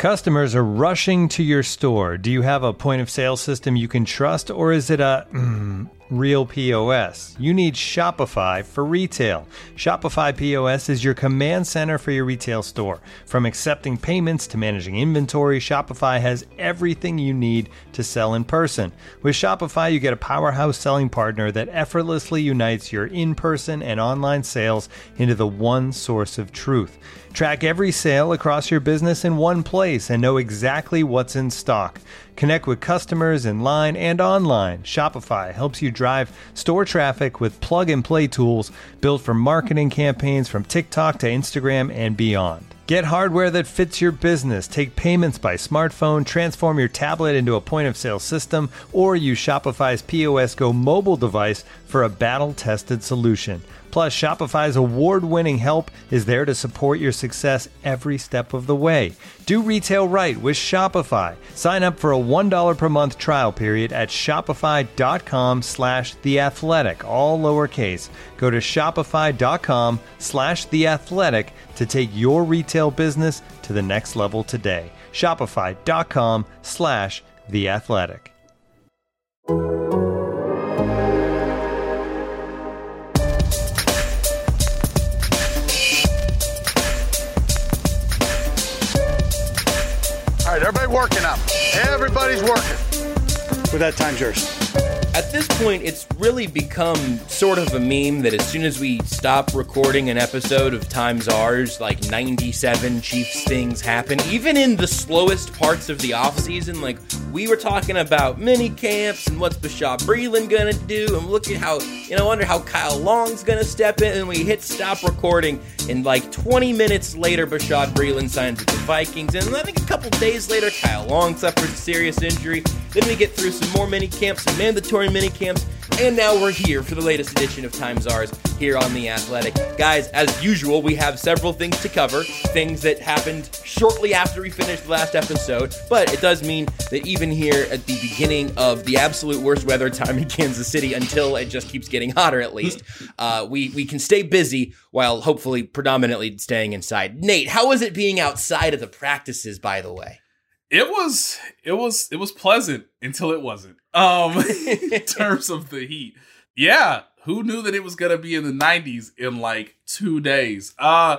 Customers are rushing to your store. Do you have a point of sale system you can trust, or is it a real POS? You need Shopify for retail. Shopify POS is your command center for your retail store. From accepting payments to managing inventory, Shopify has everything you need to sell in person. With Shopify, you get a powerhouse selling partner that effortlessly unites your in-person and online sales into the one source of truth. Track every sale across your business in one place and know exactly what's in stock. Connect with customers in line and online. Shopify helps you drive store traffic with plug-and-play tools built for marketing campaigns from TikTok to Instagram and beyond. Get hardware that fits your business. Take payments by smartphone, transform your tablet into a point-of-sale system, or use Shopify's POS Go mobile device for a battle-tested solution. Plus, Shopify's award-winning help is there to support your success every step of the way. Do retail right with Shopify. Sign up for a $1 per month trial period at shopify.com/theathletic, all lowercase. Go to shopify.com/theathletic to take your retail business to the next level today. Shopify.com/theathletic. All right, everybody working up. Everybody's working. With that, time's yours. At this point, it's really become sort of a meme that as soon as we stop recording an episode of Time's Ours, like 97 Chiefs things happen. Even in the slowest parts of the offseason, like we were talking about mini camps and what's Bashaud Breeland gonna do, and look at how, wonder how Kyle Long's gonna step in, and we hit stop recording, and like 20 minutes later, Bashaud Breeland signs with the Vikings, and I think a couple days later, Kyle Long suffers a serious injury. Then we get through some more mini camps, some mandatory mini camps, and now we're here for the latest edition of Time's Ours here on The Athletic. Guys, as usual, we have several things to cover, things that happened shortly after we finished the last episode, but it does mean that even here at the beginning of the absolute worst weather time in Kansas City, until it just keeps getting hotter at least, we can stay busy while hopefully predominantly staying inside. Nate, how was it being outside of the practices, by the way? It was pleasant until it wasn't. In terms of the heat. Yeah, who knew that it was gonna be in the 90s in like 2 days?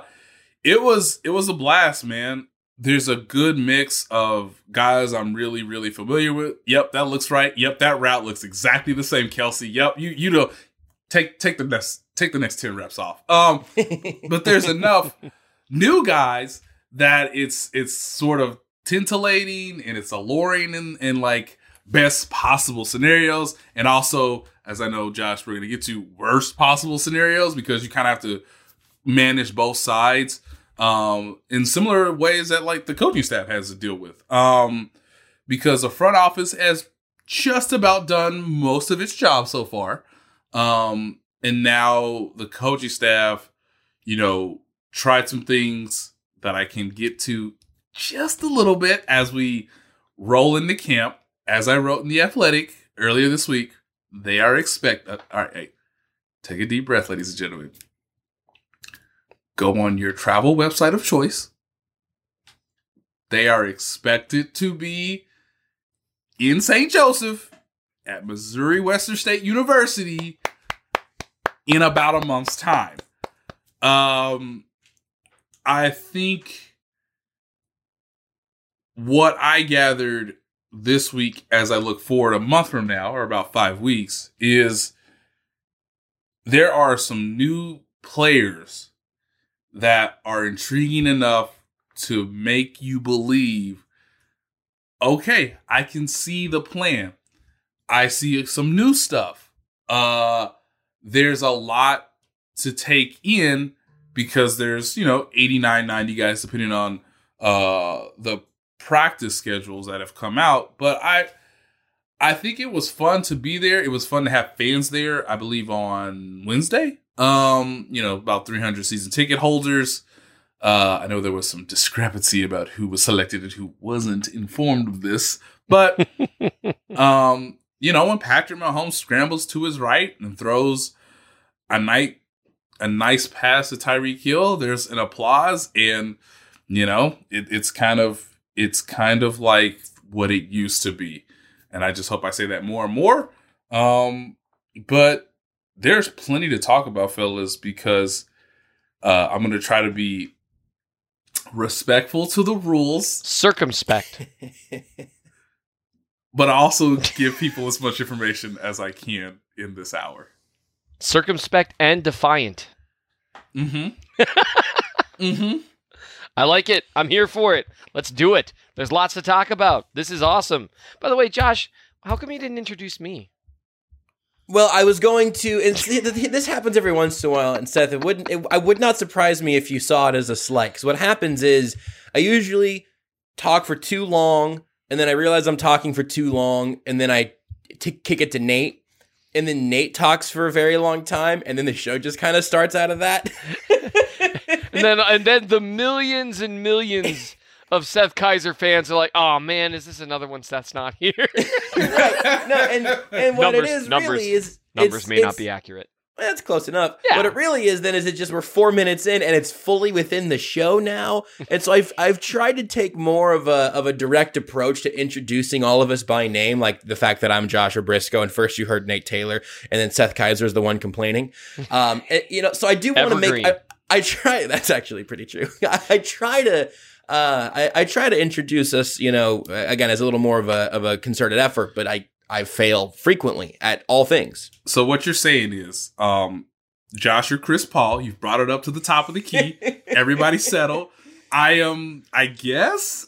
It was a blast, man. There's a good mix of guys I'm really, really familiar with. Yep, that looks right. Yep, that route looks exactly the same, Kelsey. Yep, you know, take the next 10 reps off. But there's enough new guys that it's sort of titillating and it's alluring in like best possible scenarios, and also, as I know, Josh, we're going to get to worst possible scenarios because you kind of have to manage both sides in similar ways that like the coaching staff has to deal with, because the front office has just about done most of its job so far, and now the coaching staff, tried some things that I can get to just a little bit as we roll into camp. As I wrote in The Athletic earlier this week, they are all right, hey, take a deep breath, ladies and gentlemen. Go on your travel website of choice. They are expected to be in St. Joseph at Missouri Western State University in about a month's time. I think what I gathered this week, as I look forward a month from now, or about 5 weeks, is there are some new players that are intriguing enough to make you believe, okay, I can see the plan. I see some new stuff. There's a lot to take in because there's, 89, 90 guys, depending on the practice schedules that have come out. But I think it was fun to be there. It was fun to have fans there, I believe on Wednesday. About 300 season ticket holders. I know there was some discrepancy about who was selected and who wasn't informed of this. But, when Patrick Mahomes scrambles to his right and throws a nice pass to Tyreek Hill, there's an applause. And, it's kind of it's kind of like what it used to be. And I just hope I say that more and more. But there's plenty to talk about, fellas, because I'm going to try to be respectful to the rules. Circumspect. But I also give people as much information as I can in this hour. Circumspect and defiant. Mm-hmm. Mm-hmm. I like it. I'm here for it. Let's do it. There's lots to talk about. This is awesome. By the way, Josh, how come you didn't introduce me? Well, I was going to, and this happens every once in a while, and Seth, I would not surprise me if you saw it as a slight, because what happens is, I usually talk for too long, and then I realize I'm talking for too long, and then I kick it to Nate, and then Nate talks for a very long time, and then the show just kind of starts out of that. and then the millions and millions of Seth Kaiser fans are like, "Oh man, is this another one Seth's not here?" Right. No, and what it is really is numbers may not be accurate. That's close enough. Yeah. What it really is then is it just we're 4 minutes in and it's fully within the show now. And so I've tried to take more of a direct approach to introducing all of us by name, like the fact that I'm Joshua Briscoe and first you heard Nate Taylor and then Seth Kaiser is the one complaining. So I do want to make I try. That's actually pretty true. I try to introduce us, again, as a little more of a concerted effort, but I fail frequently at all things. So what you're saying is, Josh or Chris Paul, you've brought it up to the top of the key. Everybody settle. I guess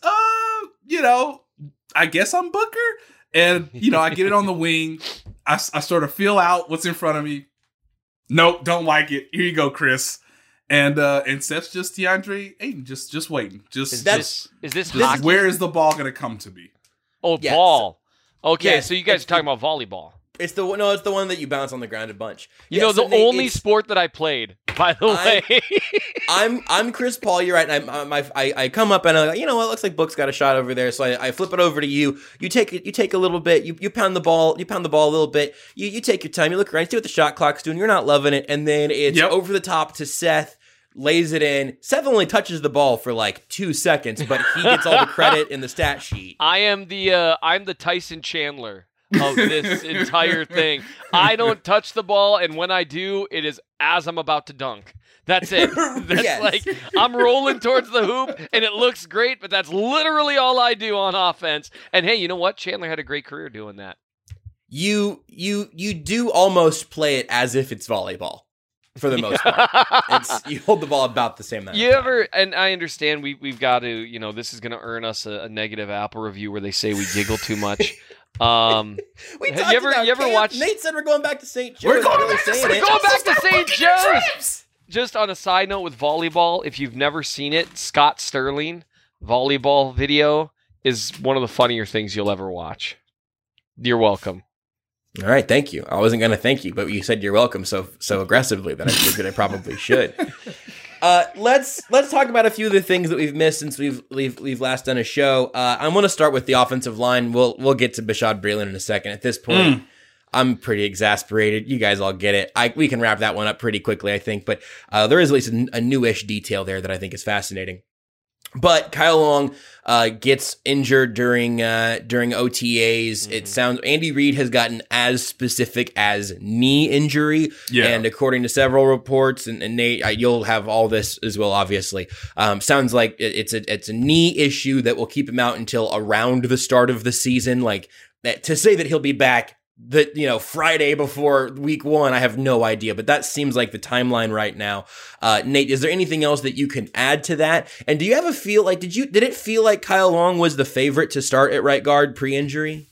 I'm Booker, and I get it on the wing. I sort of feel out what's in front of me. Nope, don't like it. Here you go, Chris. And Seth's just DeAndre Ayton, just waiting. Is this hockey? Where is the ball going to come to me? Oh, Yes. ball. Okay, Yes, so you guys are talking about volleyball. It's the one that you bounce on the ground a bunch. The Nate, only sport that I played, by the way. I'm Chris Paul. You're right. And I come up and I'm like, what? Looks like Book's got a shot over there. So I flip it over to you. You take a little bit. You pound the ball. You pound the ball a little bit. You take your time. You look around. You see what the shot clock's doing. You're not loving it. And then it's over the top to Seth. Lays it in. Seth only touches the ball for like 2 seconds, but he gets all the credit in the stat sheet. I'm the Tyson Chandler of this entire thing. I don't touch the ball, and when I do, it is as I'm about to dunk. That's it. That's Yes. like I'm rolling towards the hoop, and it looks great, but that's literally all I do on offense. And hey, you know what? Chandler had a great career doing that. You do almost play it as if it's volleyball. For the most part, you hold the ball about the same amount. You ever? And I understand we've got to. This is going to earn us a negative Apple review where they say we giggle too much. We talked about you ever camp. watch? Nate said we're going back to St. Joe's. We're going back to St. Joe's. Just on a side note with volleyball, if you've never seen it, Scott Sterling volleyball video is one of the funnier things you'll ever watch. You're welcome. All right, thank you. I wasn't going to thank you, but you said you're welcome so aggressively that I figured I probably should. Let's talk about a few of the things that we've missed since we've last done a show. I'm going to start with the offensive line. We'll get to Bashaud Breeland in a second. At this point, I'm pretty exasperated. You guys all get it. We can wrap that one up pretty quickly, I think. But there is at least a newish detail there that I think is fascinating. But Kyle Long gets injured during OTAs. It sounds Andy Reid has gotten as specific as knee injury, and according to several reports, and Nate, you'll have all this as well. Obviously, sounds like it's a knee issue that will keep him out until around the start of the season. Like that, to say that he'll be back Friday before week 1, I have no idea, but that seems like the timeline right now. Nate, is there anything else that you can add to that? And do you have a feel like, did it feel like Kyle Long was the favorite to start at right guard pre-injury?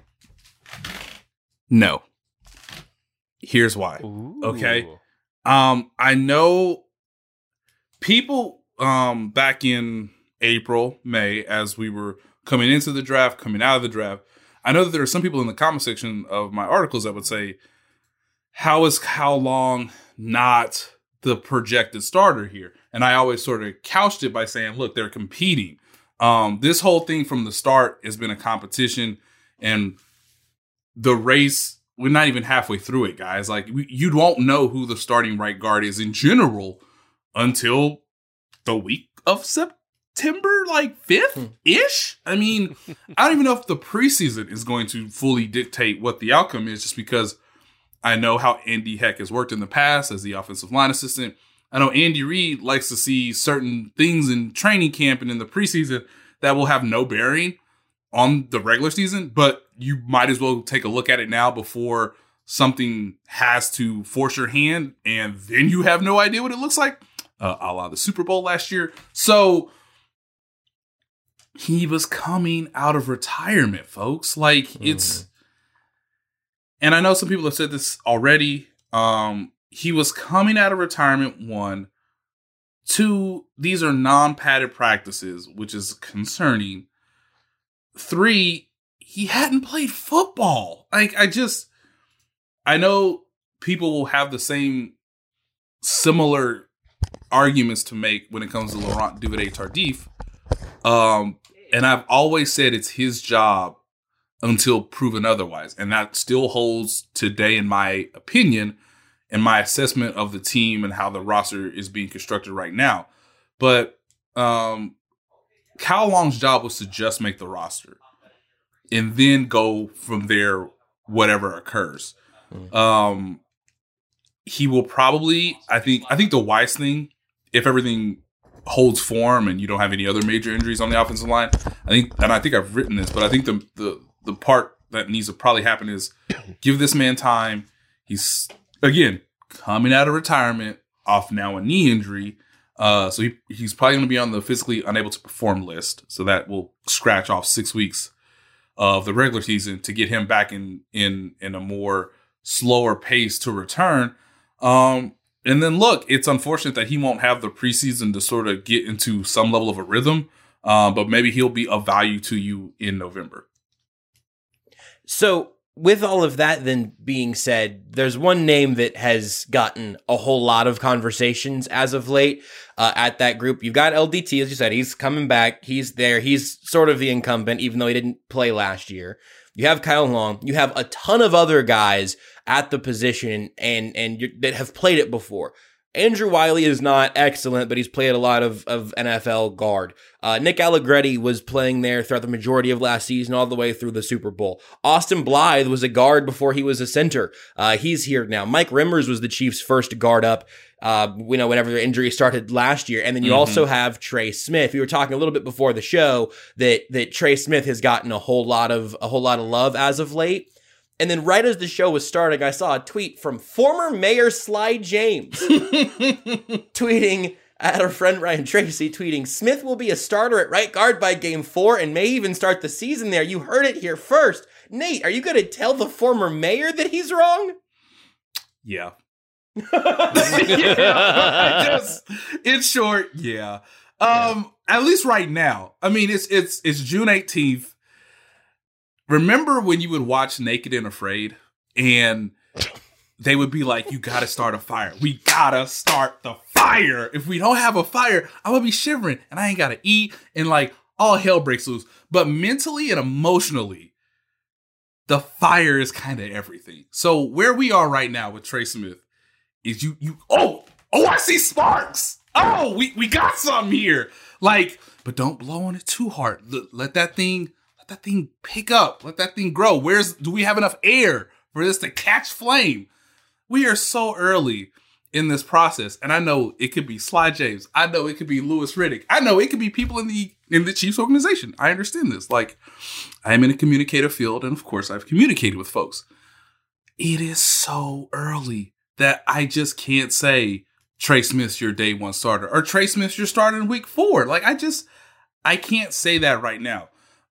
No. Here's why. Ooh. Okay. I know people, back in April, May, as we were coming into the draft, coming out of the draft, I know that there are some people in the comment section of my articles that would say, how is Kyle Long not the projected starter here? And I always sort of couched it by saying, look, they're competing. This whole thing from the start has been a competition, and the race, we're not even halfway through it, guys. Like, you won't know who the starting right guard is in general until the week of September, like 5th-ish. I mean, I don't even know if the preseason is going to fully dictate what the outcome is, just because I know how Andy Heck has worked in the past as the offensive line assistant. I know Andy Reid likes to see certain things in training camp and in the preseason that will have no bearing on the regular season, but you might as well take a look at it now before something has to force your hand, and then you have no idea what it looks like, a la the Super Bowl last year. So he was coming out of retirement, folks. Like, it's... And I know some people have said this already. He was coming out of retirement, 1. 2, these are non-padded practices, which is concerning. 3, he hadn't played football. Like, I know people will have the same similar arguments to make when it comes to Laurent Duvernay-Tardif. And I've always said it's his job until proven otherwise. And that still holds today, in my opinion, and my assessment of the team and how the roster is being constructed right now. But Kyle Long's job was to just make the roster and then go from there, whatever occurs. He will probably, I think the wise thing, if everything holds form and you don't have any other major injuries on the offensive line, I think I've written this, but I think the part that needs to probably happen is give this man time. He's, again, coming out of retirement off now a knee injury. So he's probably going to be on the physically unable to perform list. So that will scratch off 6 weeks of the regular season to get him back in a more slower pace to return. And then look, it's unfortunate that he won't have the preseason to sort of get into some level of a rhythm. But maybe he'll be of value to you in November. So with all of that then being said, there's one name that has gotten a whole lot of conversations as of late at that group. You've got LDT, as you said, he's coming back. He's there. He's sort of the incumbent, even though he didn't play last year. You have Kyle Long. You have a ton of other guys at the position and that have played it before. Andrew Wiley is not excellent, but he's played a lot of NFL guard. Nick Allegretti was playing there throughout the majority of last season, all the way through the Super Bowl. Austin Blythe was a guard before he was a center. He's here now. Mike Rimmers was the Chiefs' first guard up, whenever their injury started last year. And then you also have Trey Smith. We were talking a little bit before the show that Trey Smith has gotten a whole lot of love as of late. And then right as the show was starting, I saw a tweet from former Mayor Sly James tweeting at our friend Ryan Tracy, tweeting, Smith will be a starter at right guard by game 4 and may even start the season there. You heard it here first. Nate, are you going to tell the former mayor that he's wrong? Yeah. Yeah. In short, yeah. At least right now. I mean, it's June 18th. Remember when you would watch Naked and Afraid and they would be like, you got to start a fire. We got to start the fire. If we don't have a fire, I'm going to be shivering and I ain't got to eat and like all hell breaks loose. But mentally and emotionally, the fire is kind of everything. So where we are right now with Trey Smith is I see sparks. Oh, we got something here. Like, but don't blow on it too hard. Let that thing pick up. Let that thing grow. Do we have enough air for this to catch flame? We are so early in this process. And I know it could be Sly James. I know it could be Louis Riddick. I know it could be people in the Chiefs organization. I understand this. Like, I am in a communicative field. And of course, I've communicated with folks. It is so early that I just can't say Trey Smith's your day 1 starter or Trey Smith's your starter in week 4. Like, I can't say that right now.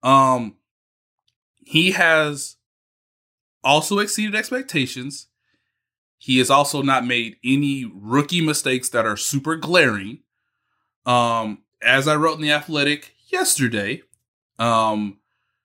He has also exceeded expectations. He has also not made any rookie mistakes that are super glaring. As I wrote in The Athletic yesterday, the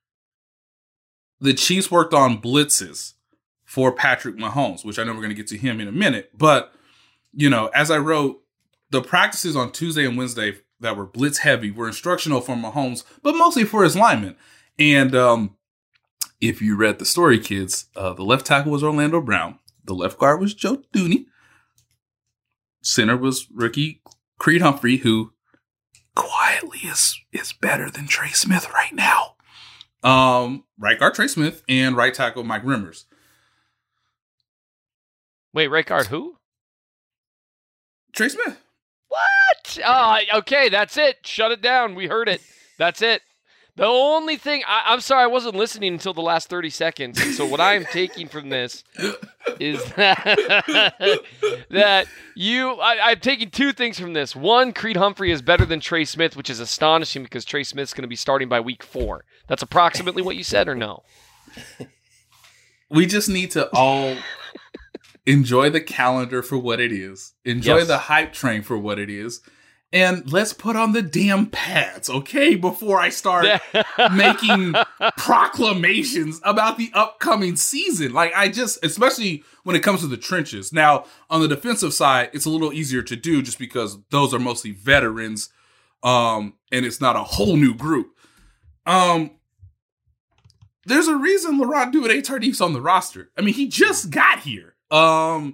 Chiefs worked on blitzes for Patrick Mahomes, which I know we're going to get to him in a minute. But, as I wrote, the practices on Tuesday and Wednesday that were blitz heavy were instructional for Mahomes, but mostly for his linemen. And if you read the story, kids, the left tackle was Orlando Brown. The left guard was Joe Dooney. Center was rookie Creed Humphrey, who quietly is better than Trey Smith right now. Right guard Trey Smith and right tackle Mike Remmers. Wait, right guard who? Trey Smith. What? Okay, that's it. Shut it down. We heard it. That's it. The only thing, I'm sorry, I wasn't listening until the last 30 seconds. So what I am taking from this is that I'm taking two things from this. One, Creed Humphrey is better than Trey Smith, which is astonishing because Trey Smith's going to be starting by week 4. That's approximately what you said, or no? We just need to all enjoy the calendar for what it is. Enjoy the hype train for what it is. And let's put on the damn pads, okay? Before I start making proclamations about the upcoming season. Like, especially when it comes to the trenches. Now, on the defensive side, it's a little easier to do just because those are mostly veterans. And it's not a whole new group. There's a reason Laurent Duvernay-Tardif's on the roster. I mean, he just got here. I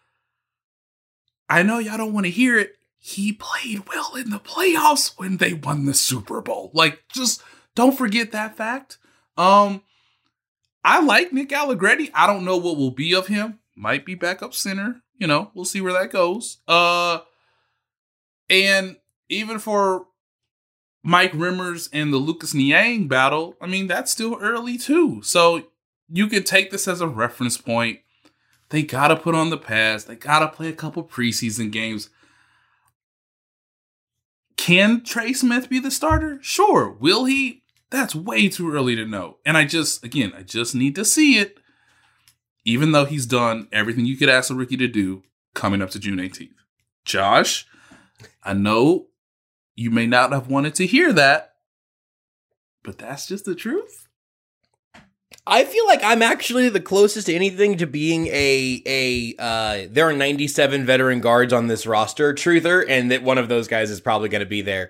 know y'all don't want to hear it. He played well in the playoffs when they won the Super Bowl. Like, just don't forget that fact. I like Nick Allegretti. I don't know what will be of him. Might be backup center. You know, we'll see where that goes. And even for Mike Remmers and the Lucas Niang battle, I mean, that's still early too. So you could take this as a reference point. They got to put on the pads. They got to play a couple preseason games. Can Trey Smith be the starter? Sure. Will he? That's way too early to know. And I just need to see it. Even though he's done everything you could ask a rookie to do coming up to June 18th. Josh, I know you may not have wanted to hear that, but that's just the truth. I feel like I'm actually the closest to anything to being there are 97 veteran guards on this roster truther, and that one of those guys is probably going to be there.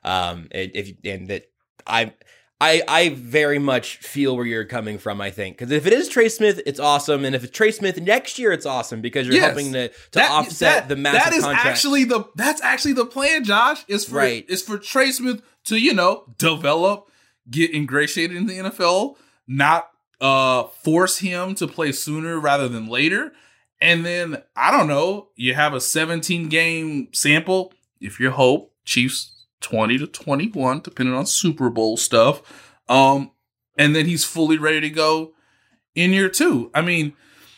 I very much feel where you're coming from, I think. Because if it is Trey Smith, it's awesome. And if it's Trey Smith next year, it's awesome because you're helping to offset the massive contract. That's actually the plan, Josh. Is for Trey Smith to, develop, get ingratiated in the NFL, not force him to play sooner rather than later. And then, I don't know, you have a 17-game sample. If you hope, Chiefs 20 to 21, depending on Super Bowl stuff. And then he's fully ready to go in year 2. I mean,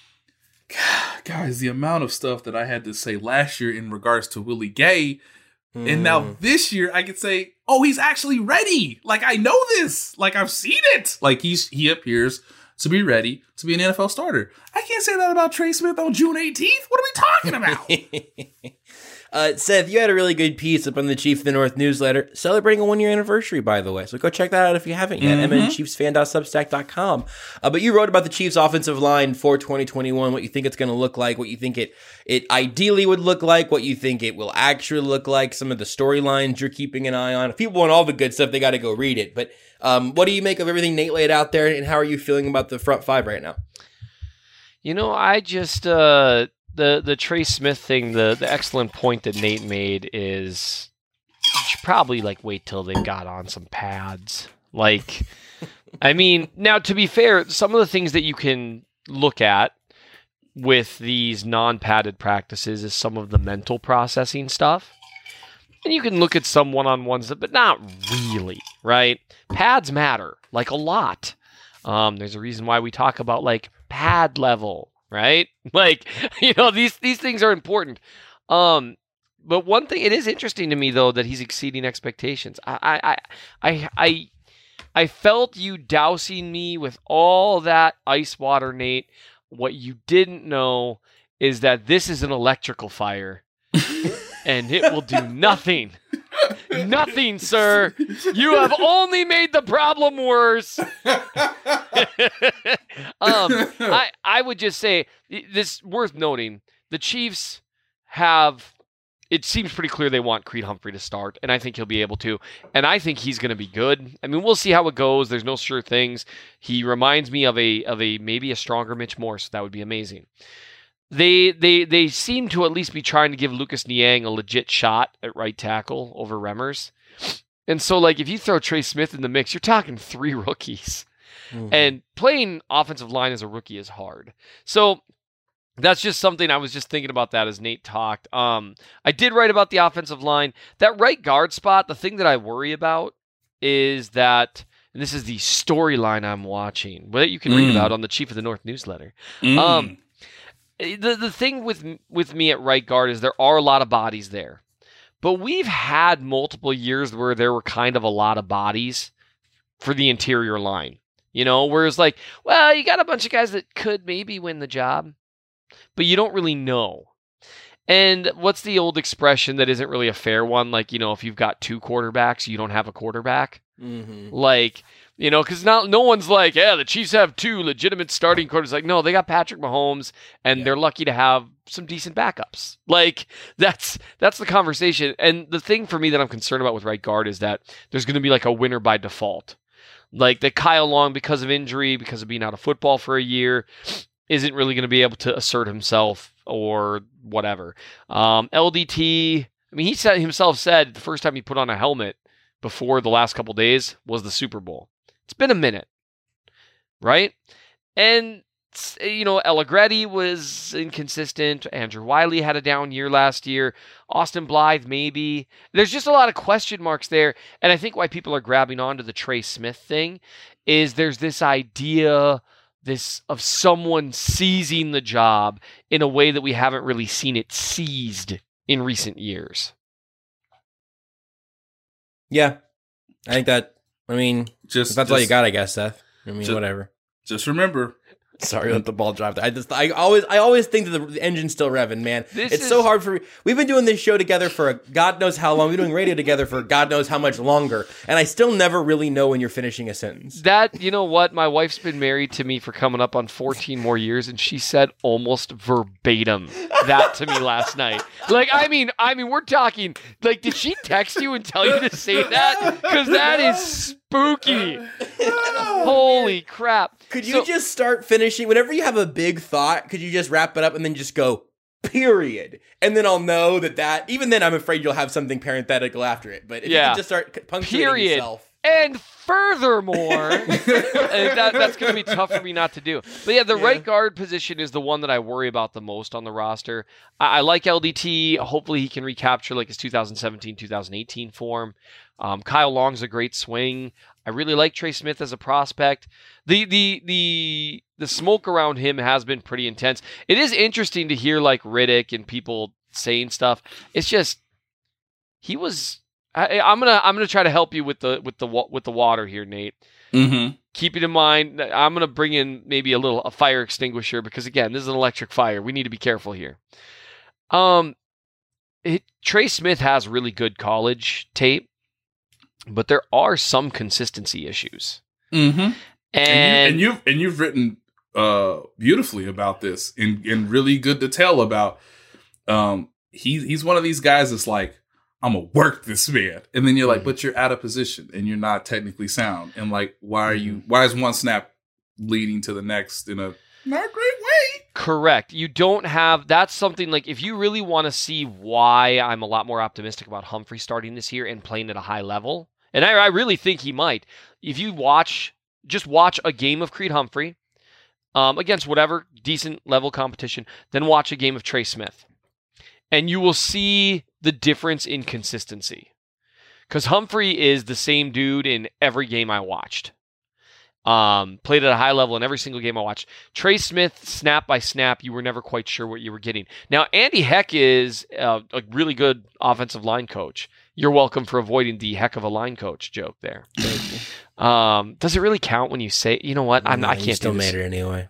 guys, the amount of stuff that I had to say last year in regards to Willie Gay, and now this year I could say, oh, he's actually ready. Like, I know this. Like, I've seen it. Like, he appears to be ready to be an NFL starter. I can't say that about Trey Smith on June 18th. What are we talking about? Seth, you had a really good piece up on the Chief of the North newsletter celebrating a 1-year anniversary, by the way. So go check that out if you haven't yet, mnchiefsfan.substack.com. But you wrote about the Chiefs offensive line for 2021, what you think it's going to look like, what you think it ideally would look like, what you think it will actually look like, some of the storylines you're keeping an eye on. If people want all the good stuff, they got to go read it. But what do you make of everything Nate laid out there, and how are you feeling about the front 5 right now? I just... The Trey Smith thing, the excellent point that Nate made is you should probably wait till they got on some pads. I mean, now to be fair, some of the things that you can look at with these non-padded practices is some of the mental processing stuff. And you can look at some one-on-ones, but not really, right? Pads matter, a lot. There's a reason why we talk about pad level. Right? These things are important. But one thing, it is interesting to me though that he's exceeding expectations. I felt you dousing me with all that ice water, Nate. What you didn't know is that this is an electrical fire and it will do nothing. Nothing, sir. You have only made the problem worse. I would just say this worth noting. The Chiefs have. It seems pretty clear they want Creed Humphrey to start, and I think he'll be able to. And I think he's going to be good. I mean, we'll see how it goes. There's no sure things. He reminds me of a maybe a stronger Mitch Morse. That would be amazing. They seem to at least be trying to give Lucas Niang a legit shot at right tackle over Remmers. And so, like, if you throw Trey Smith in the mix, you're talking 3 rookies. Mm-hmm. And playing offensive line as a rookie is hard. So that's just something I was just thinking about that as Nate talked. I did write about the offensive line. That right guard spot, the thing that I worry about is that, and this is the storyline I'm watching, that you can read about on the Chief of the North newsletter. The thing with me at right guard is there are a lot of bodies there. But we've had multiple years where there were kind of a lot of bodies for the interior line. You know, where it's like, well, you got a bunch of guys that could maybe win the job, but you don't really know. And what's the old expression that isn't really a fair one? Like, you know, if you've got 2 quarterbacks, you don't have a quarterback. Mm-hmm. Like, you know, because no one's like, yeah, the Chiefs have 2 legitimate starting quarterbacks. Like, no, they got Patrick Mahomes, and they're lucky to have some decent backups. Like, that's the conversation. And the thing for me that I'm concerned about with right guard is that there's going to be like a winner by default. Like that Kyle Long, because of injury, because of being out of football for a year, isn't really going to be able to assert himself or whatever. LDT, I mean, he himself said the first time he put on a helmet before the last couple days was the Super Bowl. It's been a minute, right? And, you know, Allegretti was inconsistent. Andrew Wiley had a down year last year. Austin Blythe, maybe. There's just a lot of question marks there. And I think why people are grabbing onto the Trey Smith thing is there's this idea of someone seizing the job in a way that we haven't really seen it seized in recent years. Yeah. I think that, I mean, that's all you got, I guess, Seth. I mean, whatever. Just remember. Sorry, let the ball drop. I always think that the engine's still revving, man. It's so hard for me. We've been doing this show together for God knows how long. We've been doing radio together for God knows how much longer, and I still never really know when you're finishing a sentence. That, you know what? My wife's been married to me for coming up on 14 more years, and she said almost verbatim that to me last night. Like, I mean, we're talking. Like, did she text you and tell you to say that? Because that is spooky. Holy crap. Could you just start finishing, whenever you have a big thought, could you just wrap it up and then just go, period? And then I'll know that, even then I'm afraid you'll have something parenthetical after it. But if you could just start punctuating yourself. And furthermore, that's going to be tough for me not to do. But yeah, the right guard position is the one that I worry about the most on the roster. I like LDT. Hopefully he can recapture like his 2017, 2018 form. Kyle Long's a great swing. I really like Trey Smith as a prospect. The smoke around him has been pretty intense. It is interesting to hear like Riddick and people saying stuff. It's just he was. I'm gonna try to help you with the water here, Nate. Mm-hmm. Keep it in mind. I'm gonna bring in maybe a fire extinguisher because again, this is an electric fire. We need to be careful here. Trey Smith has really good college tape, but there are some consistency issues. Mm-hmm. And you've written beautifully about this in really good detail about he's one of these guys that's like, I'm gonna work this man, and then you're like, but you're out of position and you're not technically sound, and like, why is one snap leading to the next in a not great way? Correct. You don't have, that's something like, if you really want to see why I'm a lot more optimistic about Humphrey starting this year and playing at a high level, and I really think he might. If you just watch a game of Creed Humphrey against whatever decent level competition, then watch a game of Trey Smith. And you will see the difference in consistency. Because Humphrey is the same dude in every game I watched. Played at a high level in every single game I watched. Trey Smith, snap by snap, you were never quite sure what you were getting. Now, Andy Heck is a really good offensive line coach. You're welcome for avoiding the heck of a line coach joke there. Does it really count when you say, you know what? I can't still do this. made it anyway.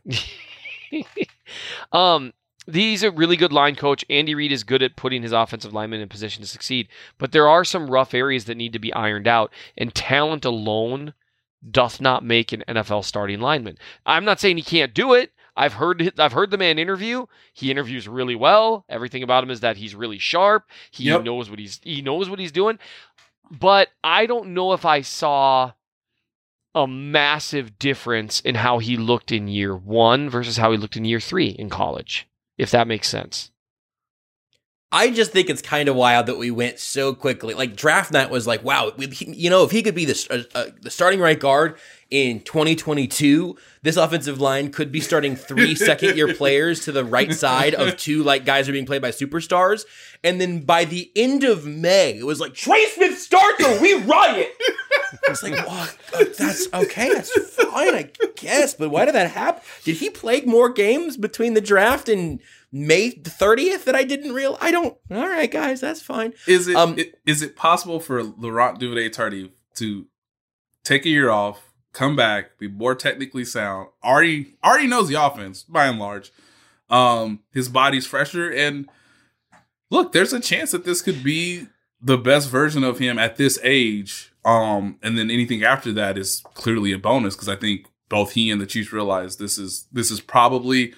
He's a really good line coach. Andy Reid is good at putting his offensive linemen in position to succeed, but there are some rough areas that need to be ironed out, and talent alone doth not make an NFL starting lineman. I'm not saying he can't do it. I've heard the man interview. He interviews really well. Everything about him is that he's really sharp. He knows what he's doing. But I don't know if I saw a massive difference in how he looked in year 1 versus how he looked in year 3 in college. If that makes sense. I just think it's kind of wild that we went so quickly. Like, draft night was like, wow, if he could be the starting right guard in 2022, this offensive line could be starting 3 second-year players to the right side of 2 like guys who are being played by superstars. And then by the end of May, it was like, Trey Smith starts or we riot. It's like, well, that's okay, that's fine, I guess. But why did that happen? Did he play more games between the draft and May 30th that I didn't realize? All right, guys, that's fine. Is it possible for Laurent Duvernay-Tardif to take a year off, come back, be more technically sound, already knows the offense by and large, his body's fresher, and look, there's a chance that this could be the best version of him at this age, and then anything after that is clearly a bonus, because I think both he and the Chiefs realize this is probably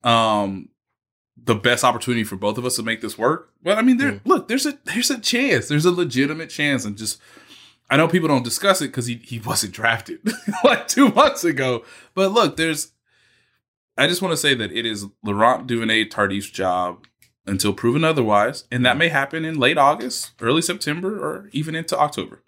the best opportunity for both of us to make this work. But I mean, there's a chance. There's a legitimate chance. And just, I know people don't discuss it because he wasn't drafted like 2 months ago. But look, I just want to say that it is Laurent Duvernay-Tardif's job until proven otherwise. And that may happen in late August, early September, or even into October.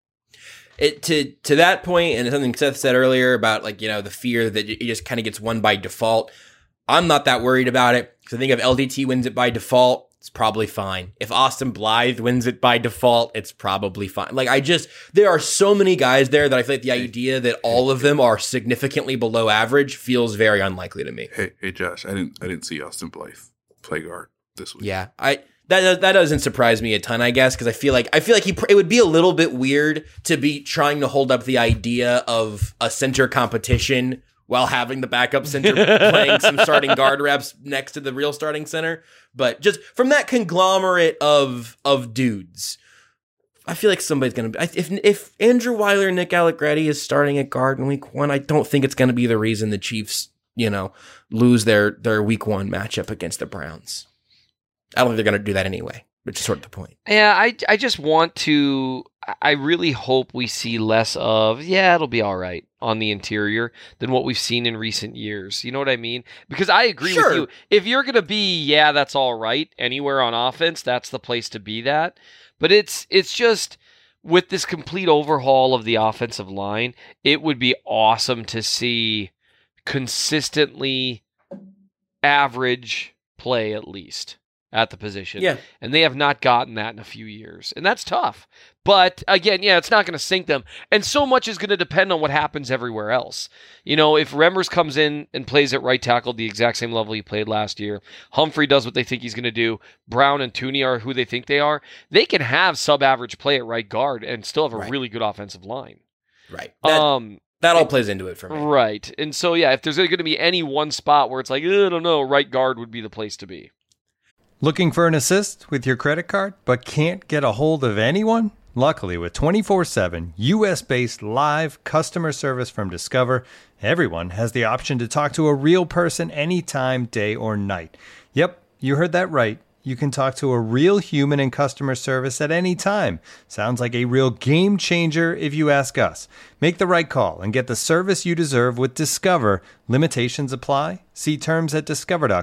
To that point, and something Seth said earlier about the fear that it just kind of gets won by default, I'm not that worried about it, because I think if LDT wins it by default, it's probably fine. If Austin Blythe wins it by default, it's probably fine. There are so many guys there that I feel like the idea that all of them are significantly below average feels very unlikely to me. Hey Josh, I didn't see Austin Blythe play guard this week. Yeah, that doesn't surprise me a ton, I guess, because I feel like it would be a little bit weird to be trying to hold up the idea of a center competition while having the backup center playing some starting guard reps next to the real starting center. But just from that conglomerate of dudes, I feel like somebody's going to... If Andrew Weiler and Nick Allegretti is starting at guard in week 1, I don't think it's going to be the reason the Chiefs, lose their week 1 matchup against the Browns. I don't think they're going to do that anyway, which is sort of the point. Yeah, I just want to... I really hope we see less of, it'll be all right on the interior than what we've seen in recent years. You know what I mean? Because I agree with you. If you're going to be, that's all right, anywhere on offense, that's the place to be that. But it's just, with this complete overhaul of the offensive line, it would be awesome to see consistently average play at least at the position. Yeah. And they have not gotten that in a few years. And that's tough. But again, it's not going to sink them. And so much is going to depend on what happens everywhere else. If Remmers comes in and plays at right tackle the exact same level he played last year, Humphrey does what they think he's going to do, Brown and Tooney are who they think they are, they can have sub-average play at right guard and still have a really good offensive line. Right. That all plays into it for me. Right. And so, if there's going to be any one spot where it's like, I don't know, right guard would be the place to be. Looking for an assist with your credit card, but can't get a hold of anyone? Luckily, with 24/7 U.S.-based live customer service from Discover, everyone has the option to talk to a real person anytime, day or night. Yep, you heard that right. You can talk to a real human in customer service at any time. Sounds like a real game changer if you ask us. Make the right call and get the service you deserve with Discover. Limitations apply. See terms at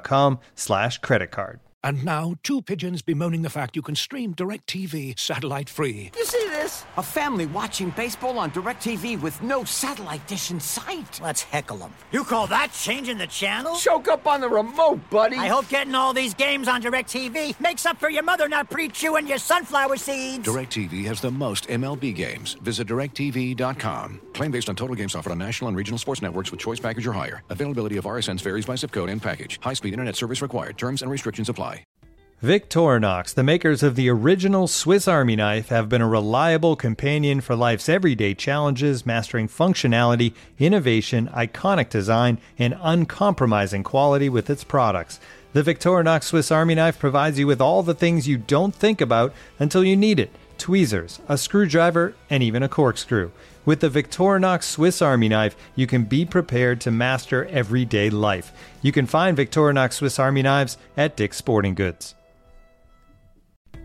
discover.com/creditcard. And now, 2 pigeons bemoaning the fact you can stream DirecTV satellite-free. You see this? A family watching baseball on DirecTV with no satellite dish in sight. Let's heckle them. You call that changing the channel? Choke up on the remote, buddy. I hope getting all these games on DirecTV makes up for your mother not pre-chewing your sunflower seeds. DirecTV has the most MLB games. Visit DirecTV.com. Claim based on total games offered on national and regional sports networks with choice package or higher. Availability of RSNs varies by zip code and package. High-speed internet service required. Terms and restrictions apply. Victorinox, the makers of the original Swiss Army knife, have been a reliable companion for life's everyday challenges, mastering functionality, innovation, iconic design, and uncompromising quality with its products. The Victorinox Swiss Army knife provides you with all the things you don't think about until you need it. Tweezers, a screwdriver, and even a corkscrew. With the Victorinox Swiss Army knife, you can be prepared to master everyday life. You can find Victorinox Swiss Army knives at Dick's Sporting Goods.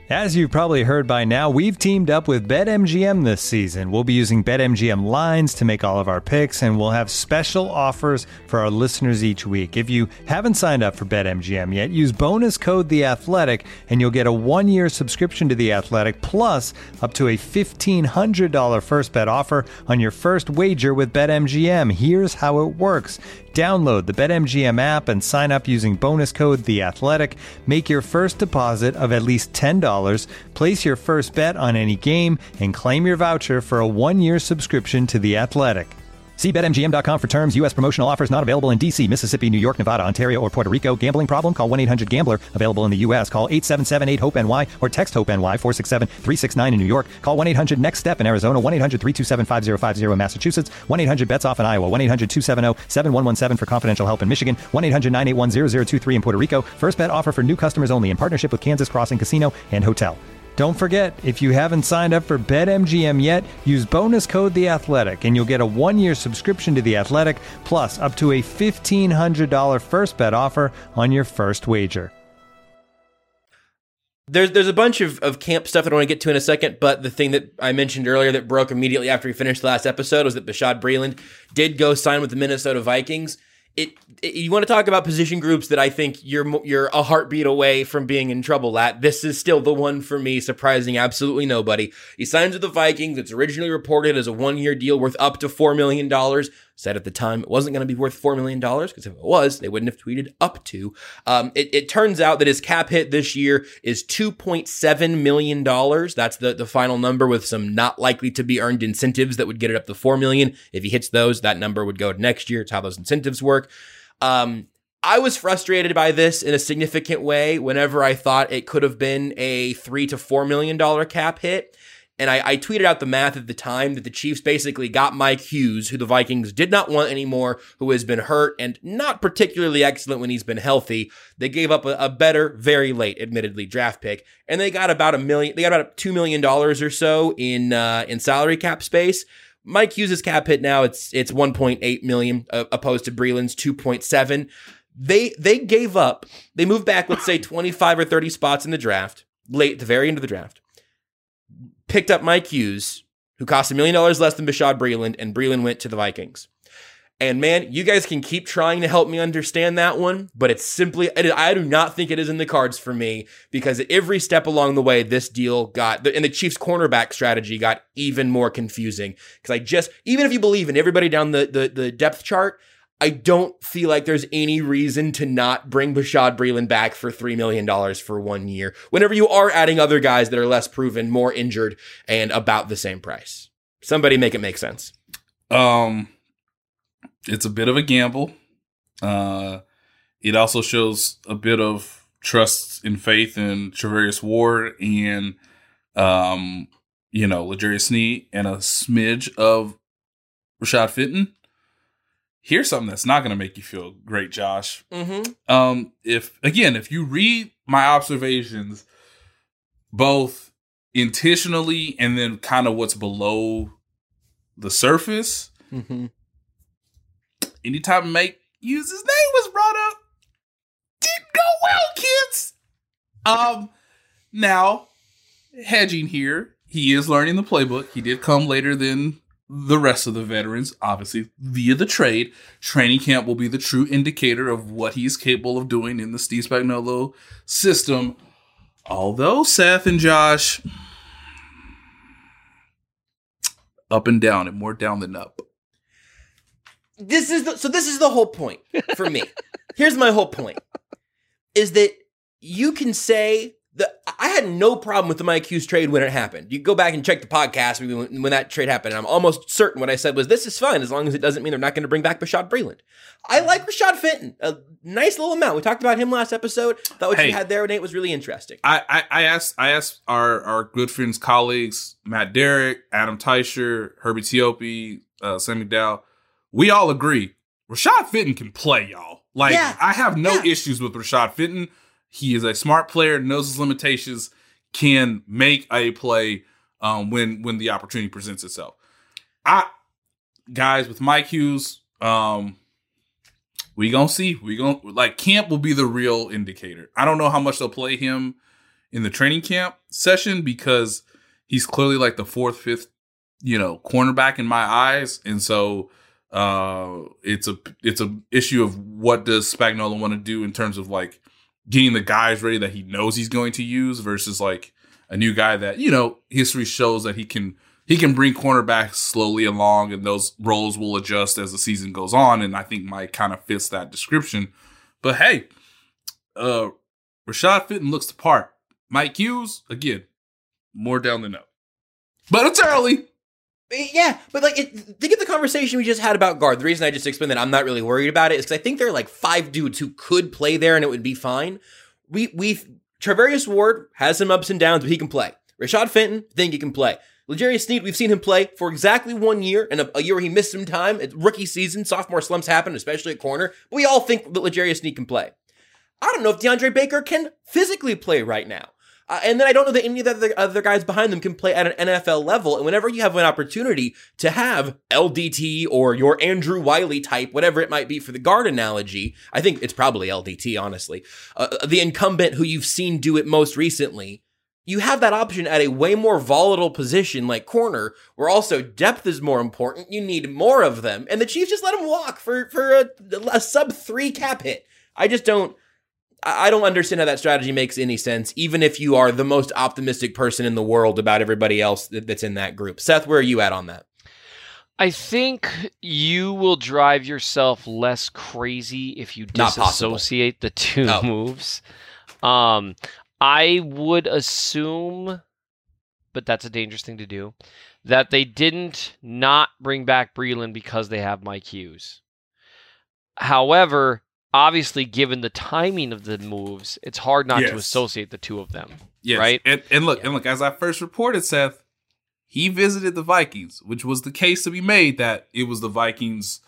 As you've probably heard by now, we've teamed up with BetMGM this season. We'll be using BetMGM lines to make all of our picks, and we'll have special offers for our listeners each week. If you haven't signed up for BetMGM yet, use bonus code The Athletic, and you'll get a 1-year subscription to The Athletic, plus up to a $1,500 first bet offer on your first wager with BetMGM. Here's how it works. Download the BetMGM app and sign up using bonus code The Athletic. Make your first deposit of at least $10. Place your first bet on any game and claim your voucher for a 1-year subscription to The Athletic. See BetMGM.com for terms. U.S. promotional offers not available in D.C., Mississippi, New York, Nevada, Ontario, or Puerto Rico. Gambling problem? Call 1-800-GAMBLER. Available in the U.S. Call 877-8-HOPE-NY or text HOPE-NY 467-369 in New York. Call 1-800-NEXT-STEP in Arizona. 1-800-327-5050 in Massachusetts. 1-800-BETS-OFF in Iowa. 1-800-270-7117 for confidential help in Michigan. 1-800-981-0023 in Puerto Rico. First bet offer for new customers only in partnership with Kansas Crossing Casino and Hotel. Don't forget, if you haven't signed up for BetMGM yet, use bonus code The Athletic, and you'll get a 1-year subscription to The Athletic, plus up to a $1,500 first bet offer on your first wager. There's a bunch of camp stuff that I want to get to in a second, but the thing that I mentioned earlier that broke immediately after we finished the last episode was that Bashaud Breeland did go sign with the Minnesota Vikings. You want to talk about position groups that I think you're a heartbeat away from being in trouble at. This is still the one for me, surprising absolutely nobody. He signs with the Vikings. It's originally reported as a 1-year deal worth up to $4 million. Said at the time it wasn't going to be worth $4 million, because if it was, they wouldn't have tweeted up to. It turns out that his cap hit this year is $2.7 million. That's the final number, with some not likely to be earned incentives that would get it up to $4 million. If he hits those, that number would go to next year. It's how those incentives work. I was frustrated by this in a significant way whenever I thought it could have been a $3 to $4 million cap hit. And I tweeted out the math at the time that the Chiefs basically got Mike Hughes, who the Vikings did not want anymore, who has been hurt and not particularly excellent when he's been healthy. They gave up a better, very late, admittedly, draft pick, and they got about $2 million or so in salary cap space. Mike Hughes' cap hit now, it's 1.8 million opposed to Breeland's 2.7. They gave up. They moved back, let's say 25 or 30 spots in the draft, late at the very end of the draft. Picked up Mike Hughes, who cost $1 million less than Bashaud Breeland, and Breeland went to the Vikings. And man, you guys can keep trying to help me understand that one, but it's simply, I do not think it is in the cards for me, because at every step along the way, this deal and the Chiefs cornerback strategy got even more confusing. Because even if you believe in everybody down the depth chart, I don't feel like there's any reason to not bring Bashaud Breeland back for $3 million for 1 year, whenever you are adding other guys that are less proven, more injured, and about the same price. Somebody make it make sense. It's a bit of a gamble. It also shows a bit of trust and faith in Charvarius Ward and, L'Jarius Sneed, and a smidge of Rashad Fenton. Here's something that's not going to make you feel great, Josh. Mm-hmm. If you read my observations, both intentionally and then kind of what's below the surface, mm-hmm. Anytime Mike Hughes' name was brought up, didn't go well, kids. Now, hedging here, he is learning the playbook. He did come later than the rest of the veterans, obviously, via the trade. Training camp will be the true indicator of what he's capable of doing in the Steve Spagnuolo system. Although, Seth and Josh, up and down, and more down than up. This is the whole point for me. Here's my whole point, is that you can say that I had no problem with the Mike Hughes trade when it happened. You go back and check the podcast when that trade happened, and I'm almost certain what I said was, this is fine as long as it doesn't mean they're not going to bring back Bashaud Breeland. I like Rashad Fenton. A nice little amount. We talked about him last episode. Thought what you had there, Nate, was really interesting. I asked our good friends, colleagues, Matt Derrick, Adam Teicher, Herbie Teope, Sam McDowell. We all agree Rashad Fenton can play, y'all. I have no issues with Rashad Fenton. He is a smart player, knows his limitations, can make a play when the opportunity presents itself. Guys, with Mike Hughes, we gonna see. Camp will be the real indicator. I don't know how much they'll play him in the training camp session because he's clearly like the fourth, fifth, cornerback in my eyes. And so it's a issue of what does Spagnuolo want to do in terms of like getting the guys ready that he knows he's going to use versus like a new guy that, history shows that he can bring cornerbacks slowly along and those roles will adjust as the season goes on. And I think Mike kind of fits that description. But hey, Rashad Fenton looks the part. Mike Hughes, again, more down the note. But it's early. Yeah, but think of the conversation we just had about guard. The reason I just explained that I'm not really worried about it is because I think there are like 5 dudes who could play there and it would be fine. Charvarius Ward has some ups and downs, but he can play. Rashad Fenton, think he can play. L'Jarius Sneed, we've seen him play for exactly 1 year, and a year where he missed some time. Rookie season, sophomore slumps happen, especially at corner. But we all think that L'Jarius Sneed can play. I don't know if DeAndre Baker can physically play right now. And then I don't know that any of the other guys behind them can play at an NFL level. And whenever you have an opportunity to have LDT or your Andrew Wiley type, whatever it might be for the guard analogy, I think it's probably LDT, honestly, the incumbent who you've seen do it most recently, you have that option at a way more volatile position like corner, where also depth is more important. You need more of them. And the Chiefs just let him walk for a sub-3 cap hit. I don't understand how that strategy makes any sense, even if you are the most optimistic person in the world about everybody else that's in that group. Seth, where are you at on that? I think you will drive yourself less crazy if you disassociate the two moves. I would assume, but that's a dangerous thing to do, that they didn't not bring back Breeland because they have Mike Hughes. However, obviously, given the timing of the moves, it's hard not to associate the two of them. Yes. Right? And look, as I first reported, Seth, he visited the Vikings, which was the case to be made that it was the Vikings